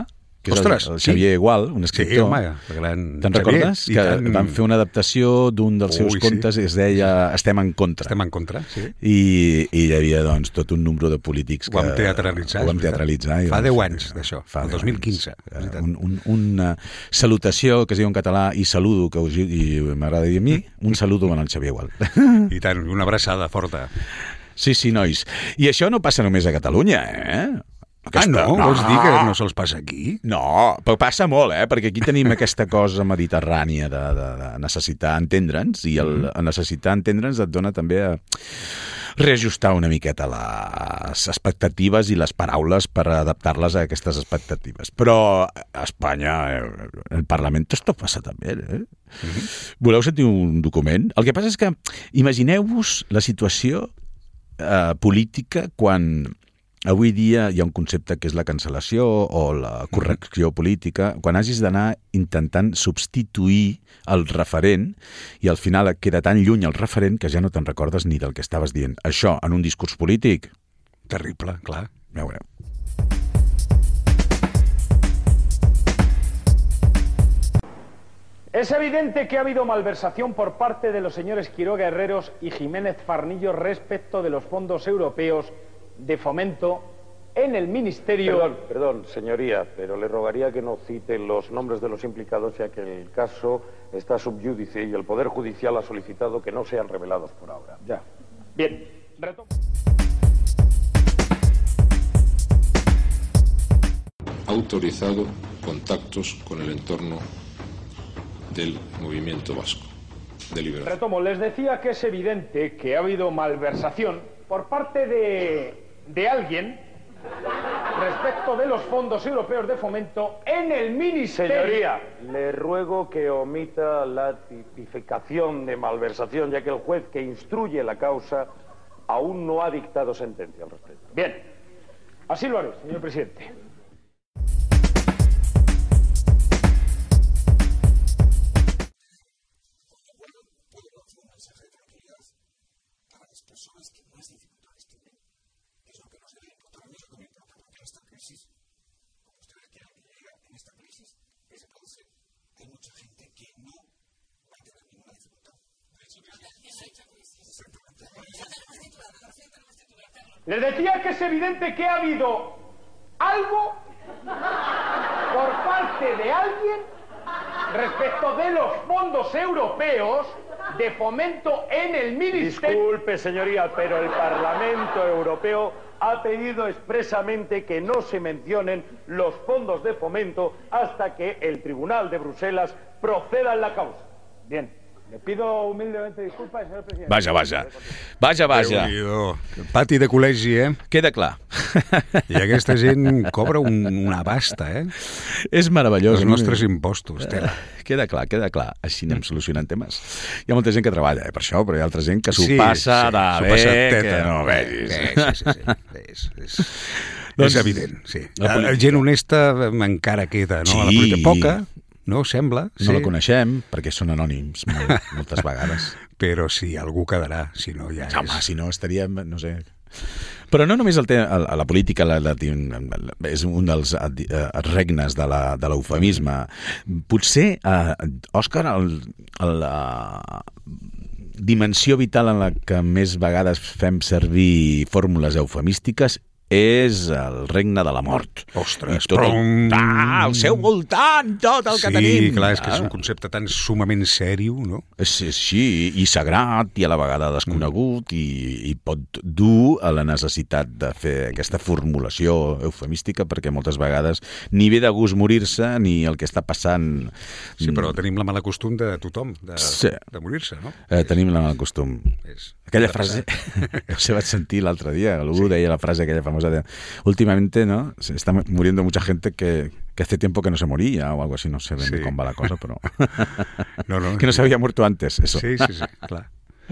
que és el, el Xavier Igual, un escriptor. Sí, home, el gran Te'n recordes? Que tant... van fer una adaptació d'un dels seus Ui, contes sí. i es deia Estem en contra. Estem en contra, sí. I, i hi havia, doncs, tot un número de polítics que... Ho vam teatralitzar. Ho vam teatralitzar. Fa doncs, deu anys, d'això, el dos mil quinze. Un, un, una salutació, que es diu en català, i saludo, que us, i m'agrada dir a mi, un saludo en el Xavier Igual. I tant, una abraçada forta. Sí, sí, nois. I això no passa només a Catalunya, eh? Aquesta... Ah, no? no? Vols dir que no se'ls passa aquí? No, però passa molt, eh? Perquè aquí tenim aquesta cosa mediterrània de, de, de necessitar entendre'ns, i el mm. necessitar entendre'ns et dona també a reajustar una miqueta les expectatives i les paraules per adaptar-les a aquestes expectatives. Però a Espanya, el Parlament, esto passa també, eh? Mm-hmm. Voleu sentir un document? El que passa és que imagineu-vos la situació eh, política quan... Avui dia hi ha un concepte que és la cancel·lació o la correcció política, quan hagis d'anar intentant substituir el referent i al final et queda tan lluny el referent que ja no te'n recordes ni del que estaves dient. Això, en un discurs polític... Terrible, clar. Ja veureu. Es evidente que ha habido malversación por parte de los señores Quiroga Herreros y Jiménez Farnillo respecto de los fondos europeos de fomento en el Ministerio... Perdón, perdón, señoría, pero le rogaría que no cite los nombres de los implicados, ya que el caso está subyúdice y el Poder Judicial ha solicitado que no sean revelados por ahora. Ya. Bien. Retom... Autorizado contactos con el entorno del movimiento vasco de liberación. Retomo, les decía que es evidente que ha habido malversación por parte de, de alguien respecto de los fondos europeos de fomento en el Ministerio... Señoría, le ruego que omita la tipificación de malversación, ya que el juez que instruye la causa aún no ha dictado sentencia al respecto. Bien, así lo haré, señor presidente. Les decía que es evidente que ha habido algo por parte de alguien respecto de los fondos europeos de fomento en el Ministerio... Disculpe, señoría, pero el Parlamento Europeo ha pedido expresamente que no se mencionen los fondos de fomento hasta que el Tribunal de Bruselas proceda en la causa. Bien. Le pido humildemente disculpas, señor presidente. Vaja, vaja. Vaja, vaja. Pati de col·legi, eh? Queda clar. I aquesta gent cobra un, una basta, eh? És meravellós. Els nostres impostos, tela. Queda clar, queda clar. Així anem solucionant temes. Hi ha molta gent que treballa eh, per això, però hi ha altra gent que s'ho sí, passa sí, de bé, passa teta, que no vegis. Sí, sí, sí. sí. és, és, doncs, és evident, sí. La, la gent honesta encara queda, no? Sí. A la política poca, no? Sembla. No sí. La coneixem, perquè són anònims molt, moltes vegades. Però sí, algú quedarà, si no ja és... Home, si no estaríem, no sé... Però no només el te, a, a la política la, la, és un dels uh, regnes de l'eufemisme. Potser, uh, Òscar, el, el, la dimensió vital en la que més vegades fem servir fórmules eufemístiques és el regne de la mort. Ostres, tot el, ah, al seu voltant, tot el sí, que tenim. Sí, clar, és que és un concepte tan sumament sèrio, no? Sí, sí, i sagrat, i a la vegada desconegut, mm. i, i pot dur a la necessitat de fer aquesta formulació eufemística, perquè moltes vegades ni ve de gust morir-se, ni el que està passant... Sí, però tenim la mala costum de tothom, de, sí. de morir-se, no? Eh, tenim la mala costum. És... Aquella frase, no sé, vaig sentir l'altre dia, algú sí. deia la frase aquella famosa de últimamente, ¿no? Se está muriendo mucha gente que, que hace tiempo que no se moría o algo así, no sé ben sí. com va la cosa, però... no, no, que no s'havia muerto antes, eso. Sí, sí, sí, clar.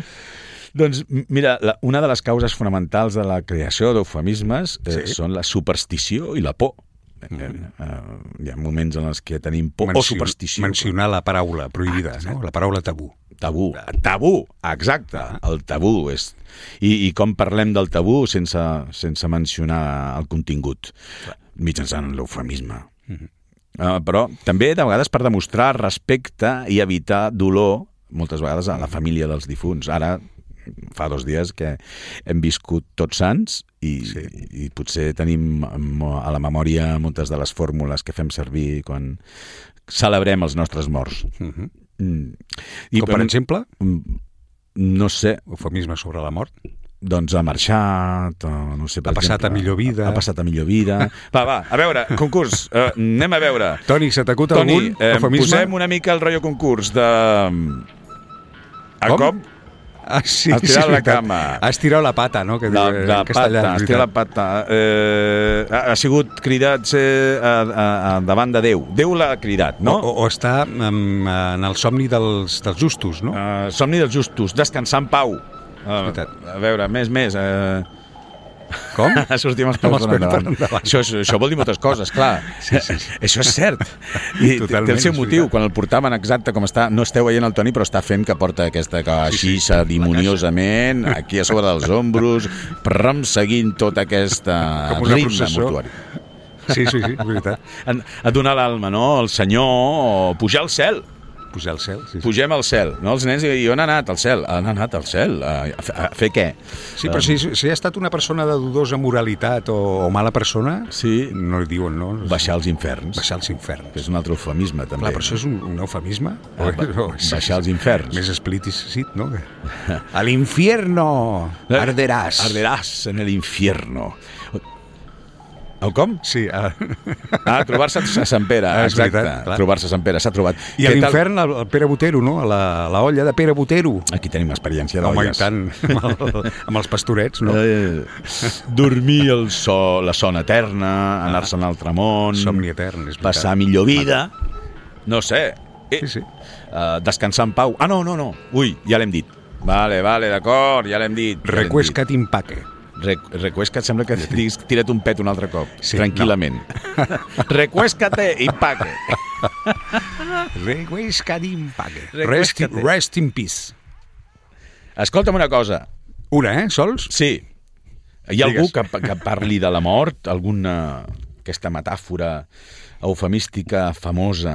Doncs, mira, la, una de les causes fonamentals de la creació d'eufemismes eh, sí. són la superstició i la por. Mm. Uh, hi ha moments en els que tenim por Mencio, o superstició. Mencionar la paraula prohibida, ah, no? La paraula tabú. Tabú, tabú, exacte, ah. el tabú. És... I, I com parlem del tabú sense, sense mencionar el contingut, clar. Mitjançant l'eufemisme. Mm-hmm. Uh, però també, de vegades, per demostrar respecte i evitar dolor, moltes vegades, a la família dels difunts. Ara, fa dos dies que hem viscut Tots Sants i, sí. i potser tenim a la memòria moltes de les fórmules que fem servir quan celebrem els nostres morts. Uh-huh. Mm. I, Com per exemple? No sé. Eufemisme sobre la mort? Doncs ha marxat, o no sé, per ha passat exemple, a millor vida. Ha passat a millor vida. Va, va, a veure, concurs, uh, anem a veure. Toni, se t'acut algun eh, eufemisme? Posem una mica el rotllo concurs de... A Com? cop? Ah, sí, has tirat sí, la cama. Has tirat la pata, no? Que la, diu, la castellà, pata, has tirat la pata. Eh, ha, ha sigut cridat eh, a, a, a, davant de Déu. Déu l'ha cridat, no? O, o, o està um, en el somni dels, dels justos, no? Uh, somni dels justos, descansar en pau. Uh, a veure, més, més... Uh... Com? Sortim els peus per endavant. Això, això vol dir moltes coses, clar. Sí, sí, sí. Això és cert. I té el seu motiu. Quan el portaven exacte com està, no esteu veient el Toni, però està fent que porta aquesta caixa sí, sí, cerimoniosament, aquí a sobre dels ombros, pram, seguint tota aquesta ritme mortuari. Sí, sí, sí, és veritat. A, a donar l'alma, no? El Senyor, o pujar al cel. Pujar al cel, sí, sí. Pugem al cel, no? Els nens, i on ha anat? Al cel. Han anat al cel? A, a, a fer què? Sí, però um... si, si ha estat una persona de dudosa moralitat o, o mala persona, sí. no li diuen, no? Baixar als inferns. Baixar als inferns. Que és un altre eufemisme, també. Clar, però això és un, un eufemisme? Ah, ba o, baixar als inferns. Més explícit, no? A l'infierno arderàs. Arderàs en el infierno. El com? Sí. A... Ah, trobar-se a Sant Pere, exacte. Trobar-se a Sant Pere, s'ha trobat. I a l'infern, el, el Pere Botero, no? A la, la olla de Pere Botero. Aquí tenim experiència d'olles. Home, i tant, amb, el, amb els pastorets, no? Eh, dormir el so, la son eterna, anar-se a un altre món... Somni etern, és veritat. Passar millor vida... No sé. Eh, sí, sí. Uh, descansar en pau. Ah, no, no, no. Ui, ja l'hem dit. Vale, vale, d'acord, ja l'hem dit. Ja Recuescat impaque. Recuesca't, sembla que diguis tira't un pet un altre cop, sí, tranquil·lament. No. Recuescate i paque. Recuescat i paque. Rest, rest in peace. Escolta'm una cosa. Una, eh? Sols? Sí. Hi ha Digues. algú que, que parli de la mort? Alguna... aquesta metàfora eufemística famosa...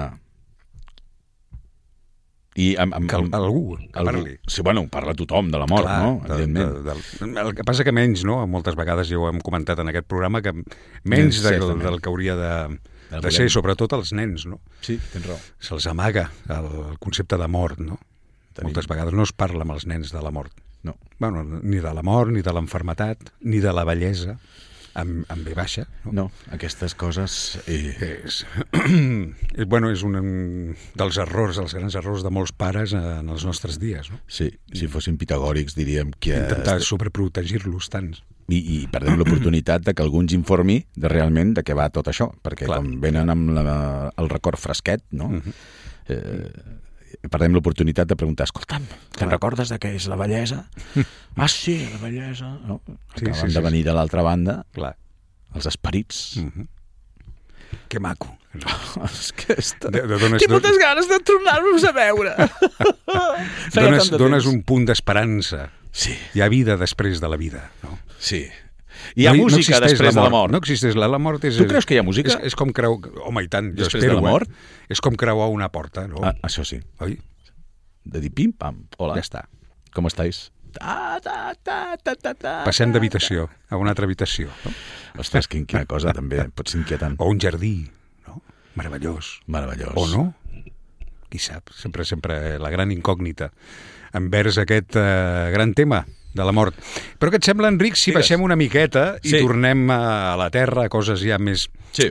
I amb, amb, que algú que algú, parli. Sí, bueno, parla tothom de la mort, clar, no? Evidentment. De, de, de, el que passa que menys, no? Moltes vegades ja ho hem comentat en aquest programa, que menys de, del, del que hauria de, de ser, sobretot els nens, no? Sí, tens raó. Se'ls amaga el, el concepte de mort, no? Tenim. Moltes vegades no es parla amb els nens de la mort. No. Bueno, ni de la mort, ni de l'enfermetat, ni de la vellesa. Amb, amb B baixa. No, no aquestes coses... Eh... És, bueno, és un dels errors, dels grans errors de molts pares en els nostres dies. No? Sí, si fossin pitagòrics diríem que... Intentar sobreprotegir-los tants. I, i perdem l'oportunitat de que algú ens informi de realment de què va tot això, perquè Clar. com venen amb la, el record fresquet, no? Uh-huh. eh, perdem l'oportunitat de preguntar, escolta'm, te'n recordes de què és la bellesa? Ah, sí, la bellesa. No? Acaben sí, sí, de venir sí. de l'altra banda, Clar. els esperits. Uh-huh. Que maco. És que està... De, de dones, Tinc moltes ganes de tornar-nos a veure. dones dones un punt d'esperança. Sí. Hi ha vida després de la vida. No? Sí. Hi ha no, música no després la de la mort. No existeix la, la mort. És, tu creus que hi ha música? És, és com creu... Home, i tant, jo després espero, de la mort? Eh? És com creuar una porta, no? Ah, això sí. Oi? De dir pim-pam. Hola. Ja està. Com estàs? Ta, ta, ta, ta, ta, ta, Passem d'habitació a una altra habitació. No? Ostres, quina cosa, també. Pot ser inquietant. O un jardí, no? Meravellós. Meravellós. O no? Qui sap? Sempre, sempre la gran incògnita envers aquest uh, gran tema de la mort. Però què et sembla, Enric, si Digues. baixem una miqueta i sí. tornem a la terra, a coses ja més... Sí.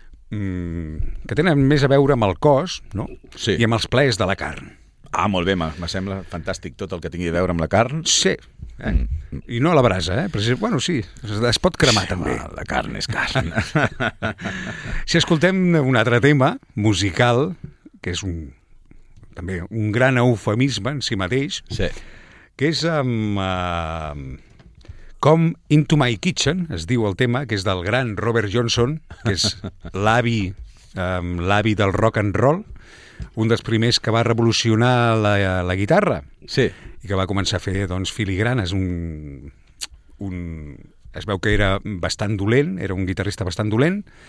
Mm, que tenen més a veure amb el cos, no? Sí. I amb els plaers de la carn. Ah, molt bé, me sembla fantàstic tot el que tingui a veure amb la carn. Sí. Eh? Mm. I no a la brasa, eh? Però, bueno, sí, es pot cremar sí, també. La carn és carn. Si escoltem un altre tema musical, que és un, també un gran eufemisme en si mateix, sí. que és amb... Uh, Come Into My Kitchen, es diu el tema, que és del gran Robert Johnson, que és l'avi um, l'avi del rock and roll, un dels primers que va revolucionar la, la guitarra, sí. i que va començar a fer doncs, filigranes. Un, un, es veu que era bastant dolent, era un guitarrista bastant dolent,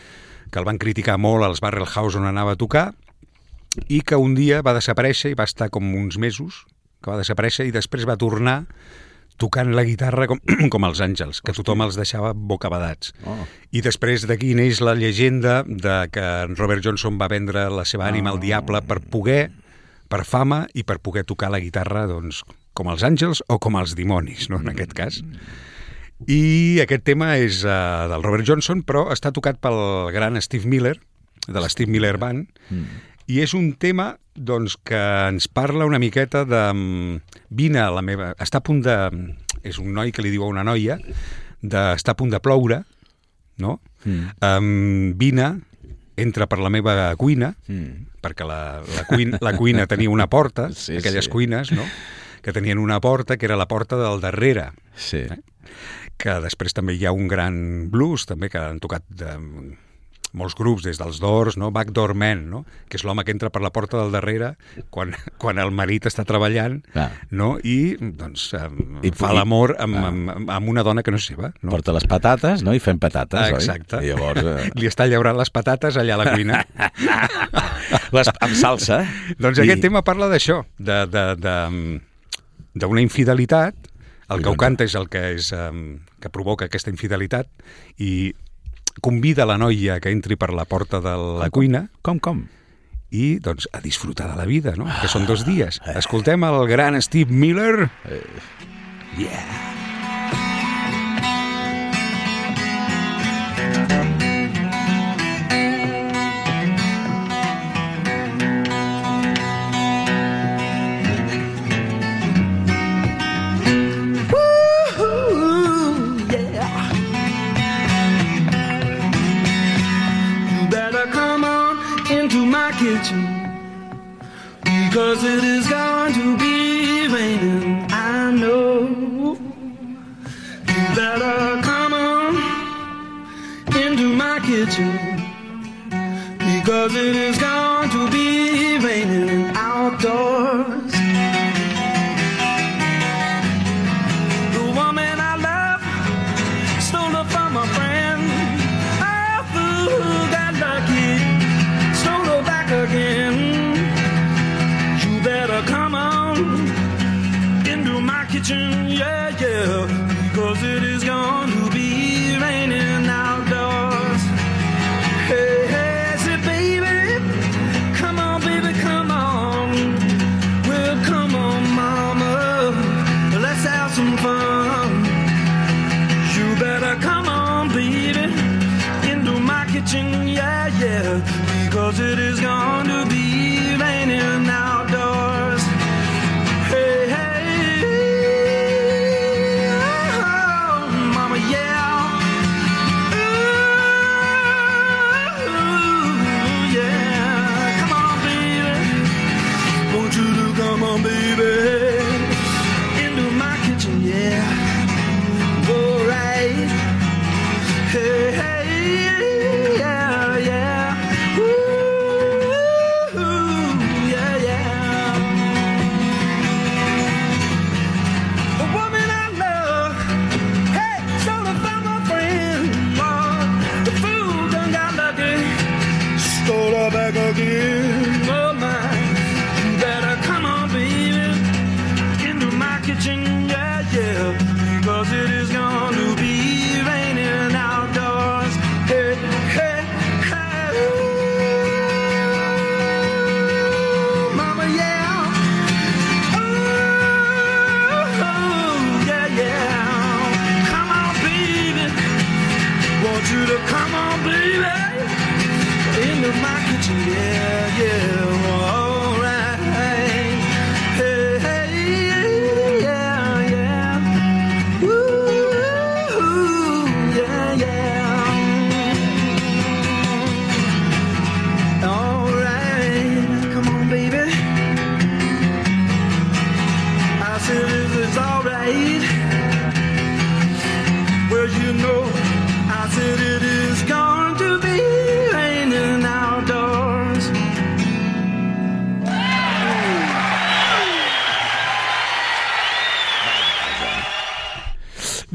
que el van criticar molt als Barrelhouse on anava a tocar, i que un dia va desaparèixer i va estar com uns mesos, que va desaparèixer i després va tornar tocant la guitarra com, com els Àngels, que tothom els deixava bocabadats. Oh. I després d'aquí neix la llegenda de que Robert Johnson va vendre la seva ànima al diable per poder, per fama i per poder tocar la guitarra doncs, com els Àngels o com els dimonis, no? En aquest cas. I aquest tema és uh, del Robert Johnson, però està tocat pel gran Steve Miller, de la Steve Miller Band, mm. i és un tema doncs, que ens parla una miqueta de... Vine a la meva... Està a punt de... És un noi que li diu a una noia de... Està a punt de ploure, no? Mm. Um, vine, entra per la meva cuina, mm. perquè la, la, cuina, la cuina tenia una porta, sí, aquelles sí. cuines, no? Que tenien una porta que era la porta del darrere. Sí. Eh? Que després també hi ha un gran blues, també, que han tocat... De, molts grups, des dels Doors, no? Backdoor Man, no? Que és l'home que entra per la porta del darrere quan, quan el marit està treballant, ah. no? I doncs um, I fa l'amor amb, ah. amb, amb una dona que no és seva. No? Porta les patates, no? I fem patates, ah, exacte. Oi? I llavors, uh... li està llaurant les patates allà a la cuina. les, amb salsa. Doncs I... aquest tema parla d'això, de, de, de, d'una infidelitat. El que ho canta és el que, és, um, que provoca aquesta infidelitat i convida la noia que entri per la porta de la com, cuina. Com, com? I, doncs, a disfrutar de la vida, no? Ah, que són dos dies. Escoltem el gran Steve Miller. Eh. Yeah. Because it is going to be raining, I know. You better come on into my kitchen. Because it is going to be raining outdoors. The woman I love stole her from a friend. I fool got lucky, stole her back again. Come on into my kitchen, yeah, yeah, because it is going to be raining outdoors. Hey, hey, say, baby, come on, baby, come on. We're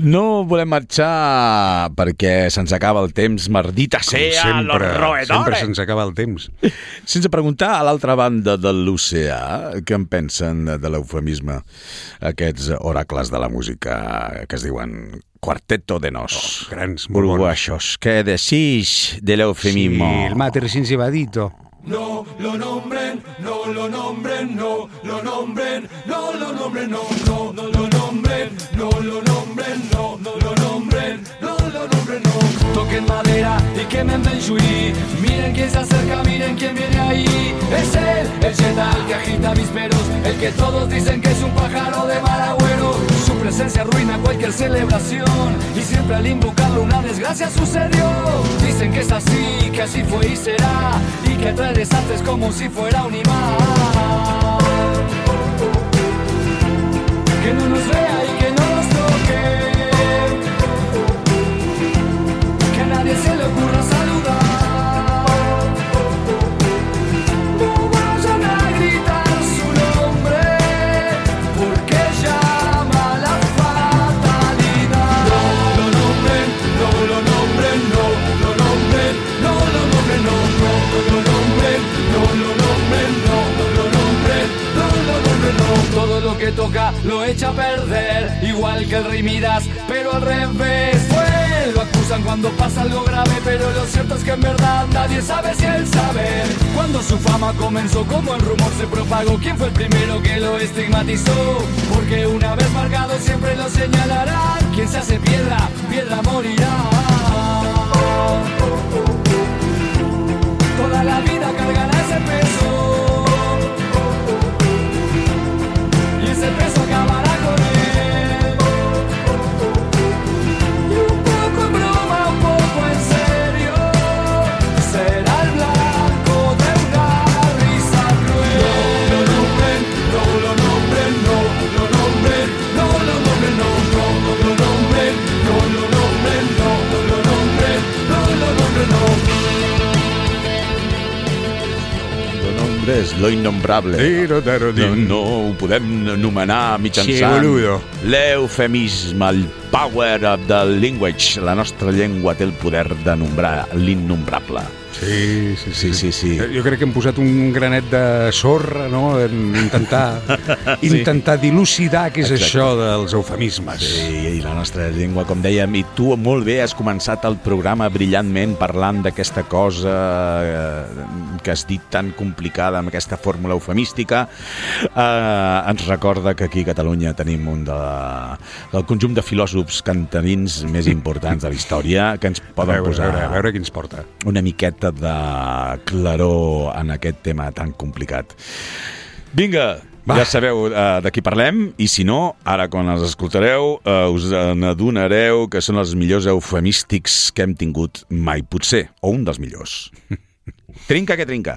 No volem marxar perquè se'ns acaba el temps, maldita sea, los roedores. Sempre se'ns acaba el temps. Sense preguntar a l'altra banda de l'oceà què en pensen de l'eufemisme, aquests oracles de la música que es diuen Cuarteto de Nos. Oh, grans, molt uruguayos, què decís de l'eufemismo? Sí, el mater sin cebadito. No lo nombren, no lo nombren, no lo nombren, no lo nombren, no, no, no lo nombren, no lo nombren, no, no lo nombren, no lo nombren, no. Toquen madera y quemen Benjuí. Miren quién se acerca, miren quién viene ahí. Es él, el Jedi, el que agita avisperos, el que todos dicen que es un pájaro de mal agüero. Su presencia arruina cualquier celebración y siempre al invocarlo una desgracia sucedió. Dicen que es así, que así fue y será, y que trae desastres como si fuera un imán. Que no nos vea y que no nos toque, que a nadie se le ocurra saludar. No vayan a gritar su nombre, porque llama la fatalidad. No lo nombren, no lo nombren, no lo nombren, no lo nombren, no, no, no lo nombren, no lo nombren, no, no lo nombren, no lo nombren, no. Todo lo que toca lo echa a perder, igual que el Rey Midas, pero al revés. Pues lo acusan cuando pasa algo grave, pero lo cierto es que en verdad nadie sabe si él sabe. Cuando su fama comenzó, como el rumor se propagó, ¿quién fue el primero que lo estigmatizó? Porque una vez marcado siempre lo señalarán. Quien se hace piedra, piedra morirá. Toda la vida cargará ese peso, y ese peso acabará con él. Y un poco en broma, un poco en serio, será el blanco de una risa cruel. No lo nombren, no lo nombren, no lo nombren, no lo nombren, no, no, no lo nombren, no lo nombren, no, no lo nombren, no lo nombren, no. És lo innombrable. No, no ho podem anomenar mitjançant l'eufemisme, el power of the language. La nostra llengua té el poder de nombrar l'innombrable. Sí, sí, sí, sí, sí. Jo crec que hem posat un granet de sorra, no?, en intentar, sí. intentar dilucidar què és Exacte. Això dels eufemismes. Sí, i la nostra llengua, com dèiem, i tu molt bé has començat el programa brillantment parlant d'aquesta cosa que has dit tan complicada amb aquesta fórmula eufemística. Eh, ens recorda que aquí a Catalunya tenim un de, del conjunt de filòsofs cantarins més importants de la història, que ens poden a veure, posar a veure, a veure qui ens porta una miqueta de claror en aquest tema tan complicat. Vinga, Va. Ja sabeu uh, de qui parlem, i si no, ara quan els escoltareu uh, us n'adonareu que són els millors eufemístics que hem tingut mai, potser, o un dels millors. Trinca que trinca.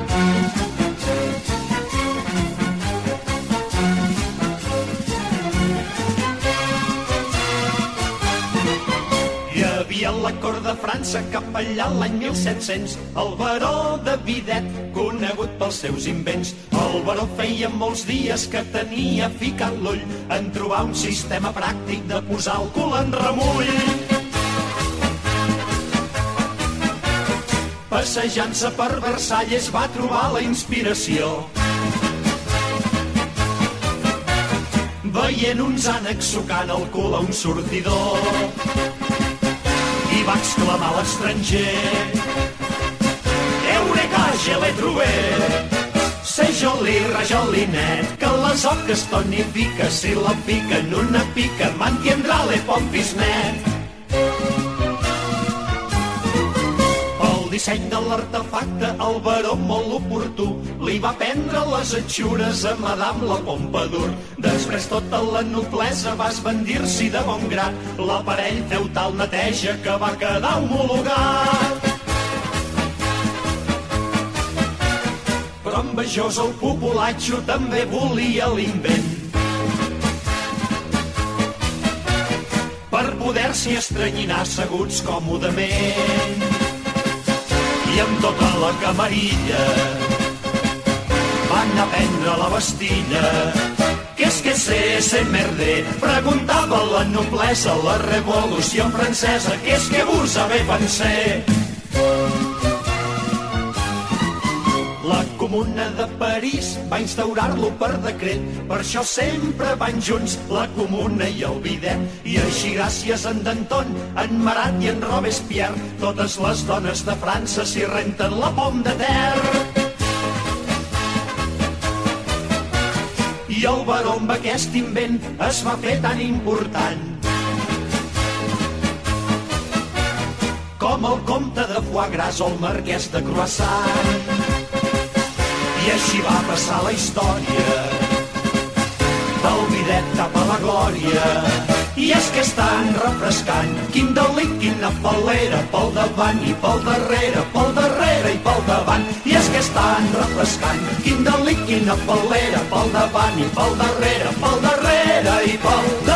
A la cort de França, cap allà l'any mil set-cents, el baró de Videt, conegut pels seus invents. El baró feia molts dies que tenia ficat l'ull en trobar un sistema pràctic de posar el cul en remull. Passejant-se per Versalles va trobar la inspiració, veient uns ànecs sucant el cul a un sortidor. I va exclamar a l'estranger: Eureka, je l'he trobat! C'est joli, rajolinet, que les oques tonifica, si la pica en una pica, mantindrà le pompis net. El disseny de l'artefacte, el baró molt oportú, li va prendre les atxures a Madame la Pompadour. Després tota la noblesa va esbandir-s'hi de bon grat, l'aparell feu tal neteja que va quedar homologat. Però envejós el populatxo també volia l'invent, per poder-s'hi estranyinar asseguts còmodament. I amb tota la camarilla van a prendre la Bastilla, que es que sé, se merde. Preguntava la noblesa, la revolució francesa, que és que vos avez pensé. La Comuna de París va instaurar-lo per decret, per això sempre van junts la Comuna i el bidet. I així gràcies a en Danton, en Marat i en Robespierre, totes les dones de França s'hi renten la pom de terra. I el baró amb aquest invent es va fer tan important com el comte de Foie Gras o el marquès de Croissant. I així va passar la història del bidet cap a la glòria. I és que és tan refrescant, quin delit, quina falera, pel davant i pel darrere, pel darrere i pel davant. I és que és tan refrescant, quin delit, quina falera, pel davant i pel darrere, pel darrere i pel davant.